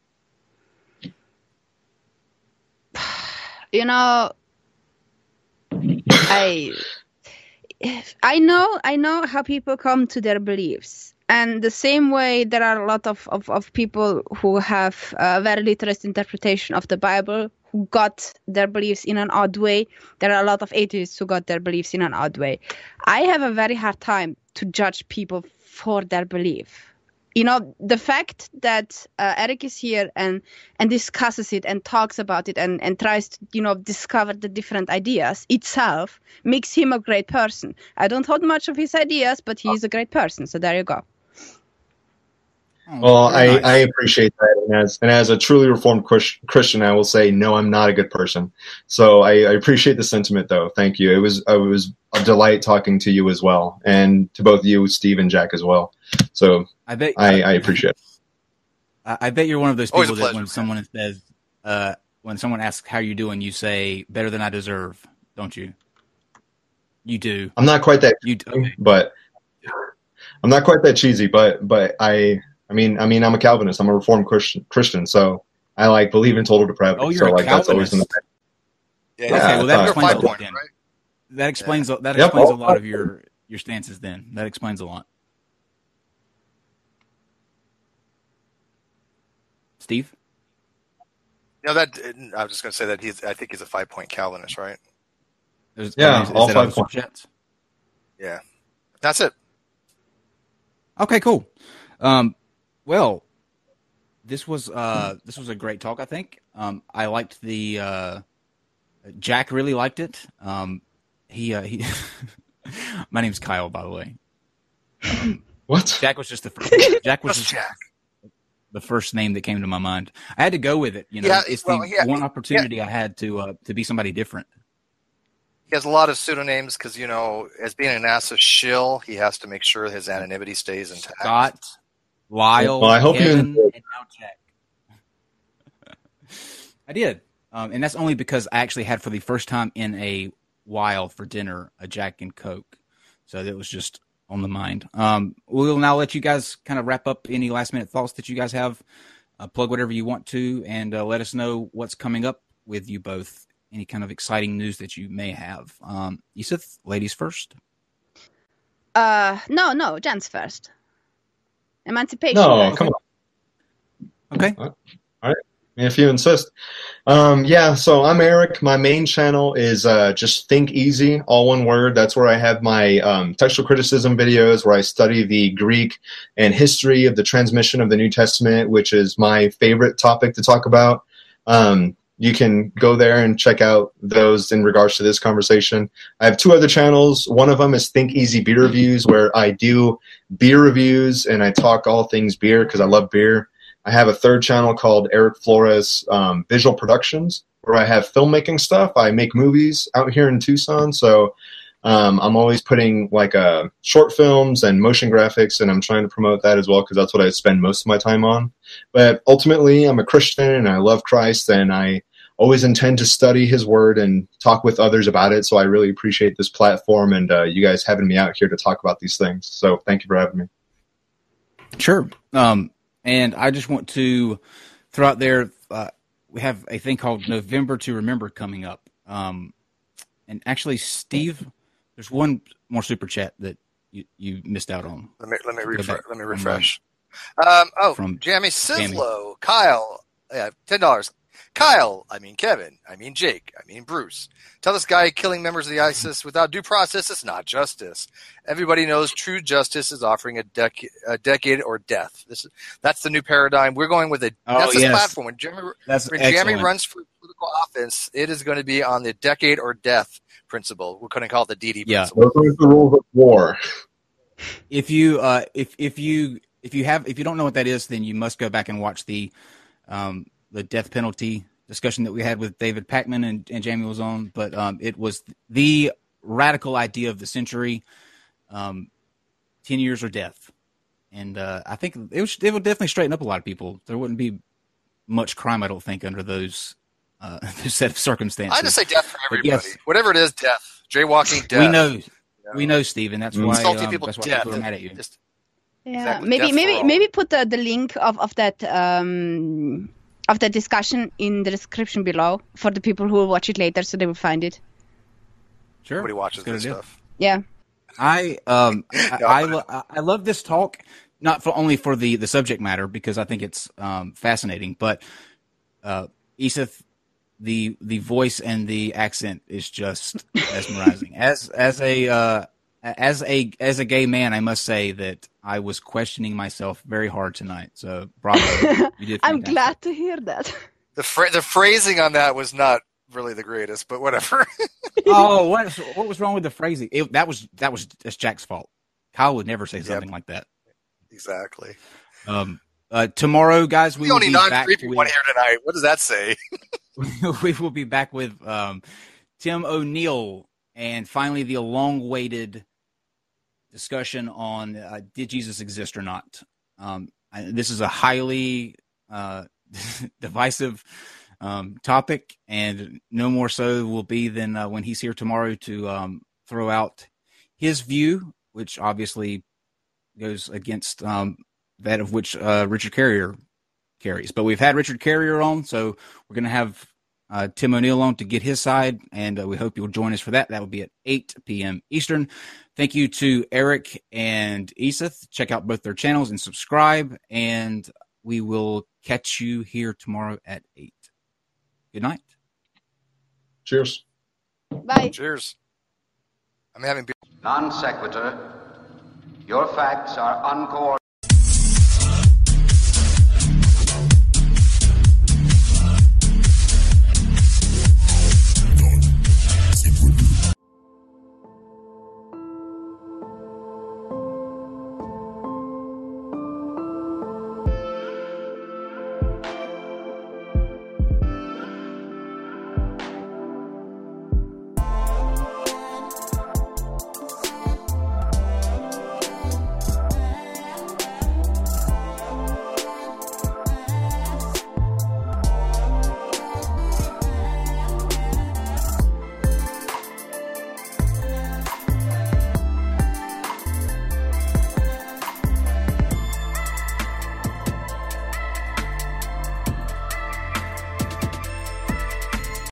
You know, I know how people come to their beliefs. And the same way there are a lot of people who have a very literate interpretation of the Bible who got their beliefs in an odd way. There are a lot of atheists who got their beliefs in an odd way. I have a very hard time to judge people for their belief. You know, the fact that Eric is here and discusses it and talks about it and tries to, discover the different ideas itself makes him a great person. I don't hold much of his ideas, but he's a great person. So there you go. Well, I appreciate that. And as a truly reformed Christian, I will say, no, I'm not a good person. So I appreciate the sentiment, though. Thank you. It was a delight talking to you as well. And to both you, Steve and Jack as well. So I appreciate it. I bet you're one of those people that when someone says, when someone asks how you doing, you say better than I deserve, don't you? You do. I'm not quite that cheesy, but I'm not quite that cheesy, but I mean, I'm a Calvinist. I'm a Reformed Christian, so I believe in total depravity. Oh, you're a Calvinist. That's always in the yeah. Okay, well that explains a lot. Right? That explains a lot of your stances. Then that explains a lot. Steve? No, I was just going to say that I think he's a 5-point Calvinist, right? All 5 points. Yeah, that's it. Okay, cool. Well, this was a great talk. I think I liked the Jack really liked it. He my name's Kyle, by the way. What? Jack was just the first. Jack was just Jack. The first name that came to my mind. I had to go with it. It's the one opportunity I had to be somebody different. He has a lot of pseudonyms because, as being an NASA shill, he has to make sure his anonymity stays intact. Scott, Lyle, well, I hope Kevin, and now Jack. I did. And that's only because I actually had, for the first time in a while for dinner, a Jack and Coke. So that was just on the mind. We'll now let you guys kind of wrap up any last minute thoughts that you guys have. Plug whatever you want to, and let us know what's coming up with you both. Any kind of exciting news that you may have. Yusuf, ladies first. No, gents first. Emancipation. No, come on. Okay. All right. If you insist. So I'm Eric. My main channel is just Think Easy, all one word. That's where I have my textual criticism videos where I study the Greek and history of the transmission of the New Testament, which is my favorite topic to talk about. You can go there and check out those in regards to this conversation. I have 2 other channels. One of them is Think Easy Beer Reviews, where I do beer reviews and I talk all things beer because I love beer. I have a 3rd channel called Eric Flores Visual Productions, where I have filmmaking stuff. I make movies out here in Tucson, so I'm always putting like short films and motion graphics, and I'm trying to promote that as well because that's what I spend most of my time on. But ultimately, I'm a Christian and I love Christ, and I always intend to study his word and talk with others about it. So I really appreciate this platform and you guys having me out here to talk about these things. So thank you for having me. Sure. And I just want to throw out there, we have a thing called November to Remember coming up. And actually, Steve, there's one more super chat that you missed out on. Let me refresh. Jamie Sislow, Jamie. Kyle, $10. Kyle, Kevin, Jake, Bruce. Tell this guy killing members of the ISIS without due process is not justice. Everybody knows true justice is offering a decade or death. That's the new paradigm. We're going with that's this platform. When Jeremy runs for political office, it is going to be on the decade or death principle. We're going to call it the DD principle. Those are the rules of war. If you don't know what that is, then you must go back and watch the death penalty discussion that we had with David Pakman and Jamie was on, but it was the radical idea of the century, 10 years or death. And I think it would definitely straighten up a lot of people. There wouldn't be much crime, I don't think, under those set of circumstances. I just say death for everybody. Yes, whatever it is, death. Jaywalking, death. We know, Steve, that's why people are mad at you. Yeah, exactly. maybe put the link of that of the discussion in the description below for the people who will watch it later, so they will find it. Sure, nobody watches this stuff. Yeah, I love this talk, not only for the subject matter because I think it's fascinating, but Iseth, the voice and the accent is just mesmerizing. As a gay man, I must say that I was questioning myself very hard tonight. So, bravo! You did fantastic. I'm glad to hear that. The phrasing on that was not really the greatest, but whatever. Oh, what was wrong with the phrasing? That's Jack's fault. Kyle would never say something like that. Exactly. Tomorrow, guys, we will be back with one here tonight. What does that say? We will be back with Tim O'Neill and finally the long-awaited discussion on did Jesus exist or not. This is a highly divisive topic, and no more so will be than when he's here tomorrow to throw out his view, which obviously goes against that of which Richard Carrier carries. But we've had Richard Carrier on, so we're going to have Tim O'Neill on to get his side, and we hope you'll join us for that. That will be at 8 p.m. Eastern. Thank you to Eric and Iseth. Check out both their channels and subscribe, and we will catch you here tomorrow at 8. Good night. Cheers. Bye. Cheers. I'm having beer. Non sequitur. Your facts are uncoordinated.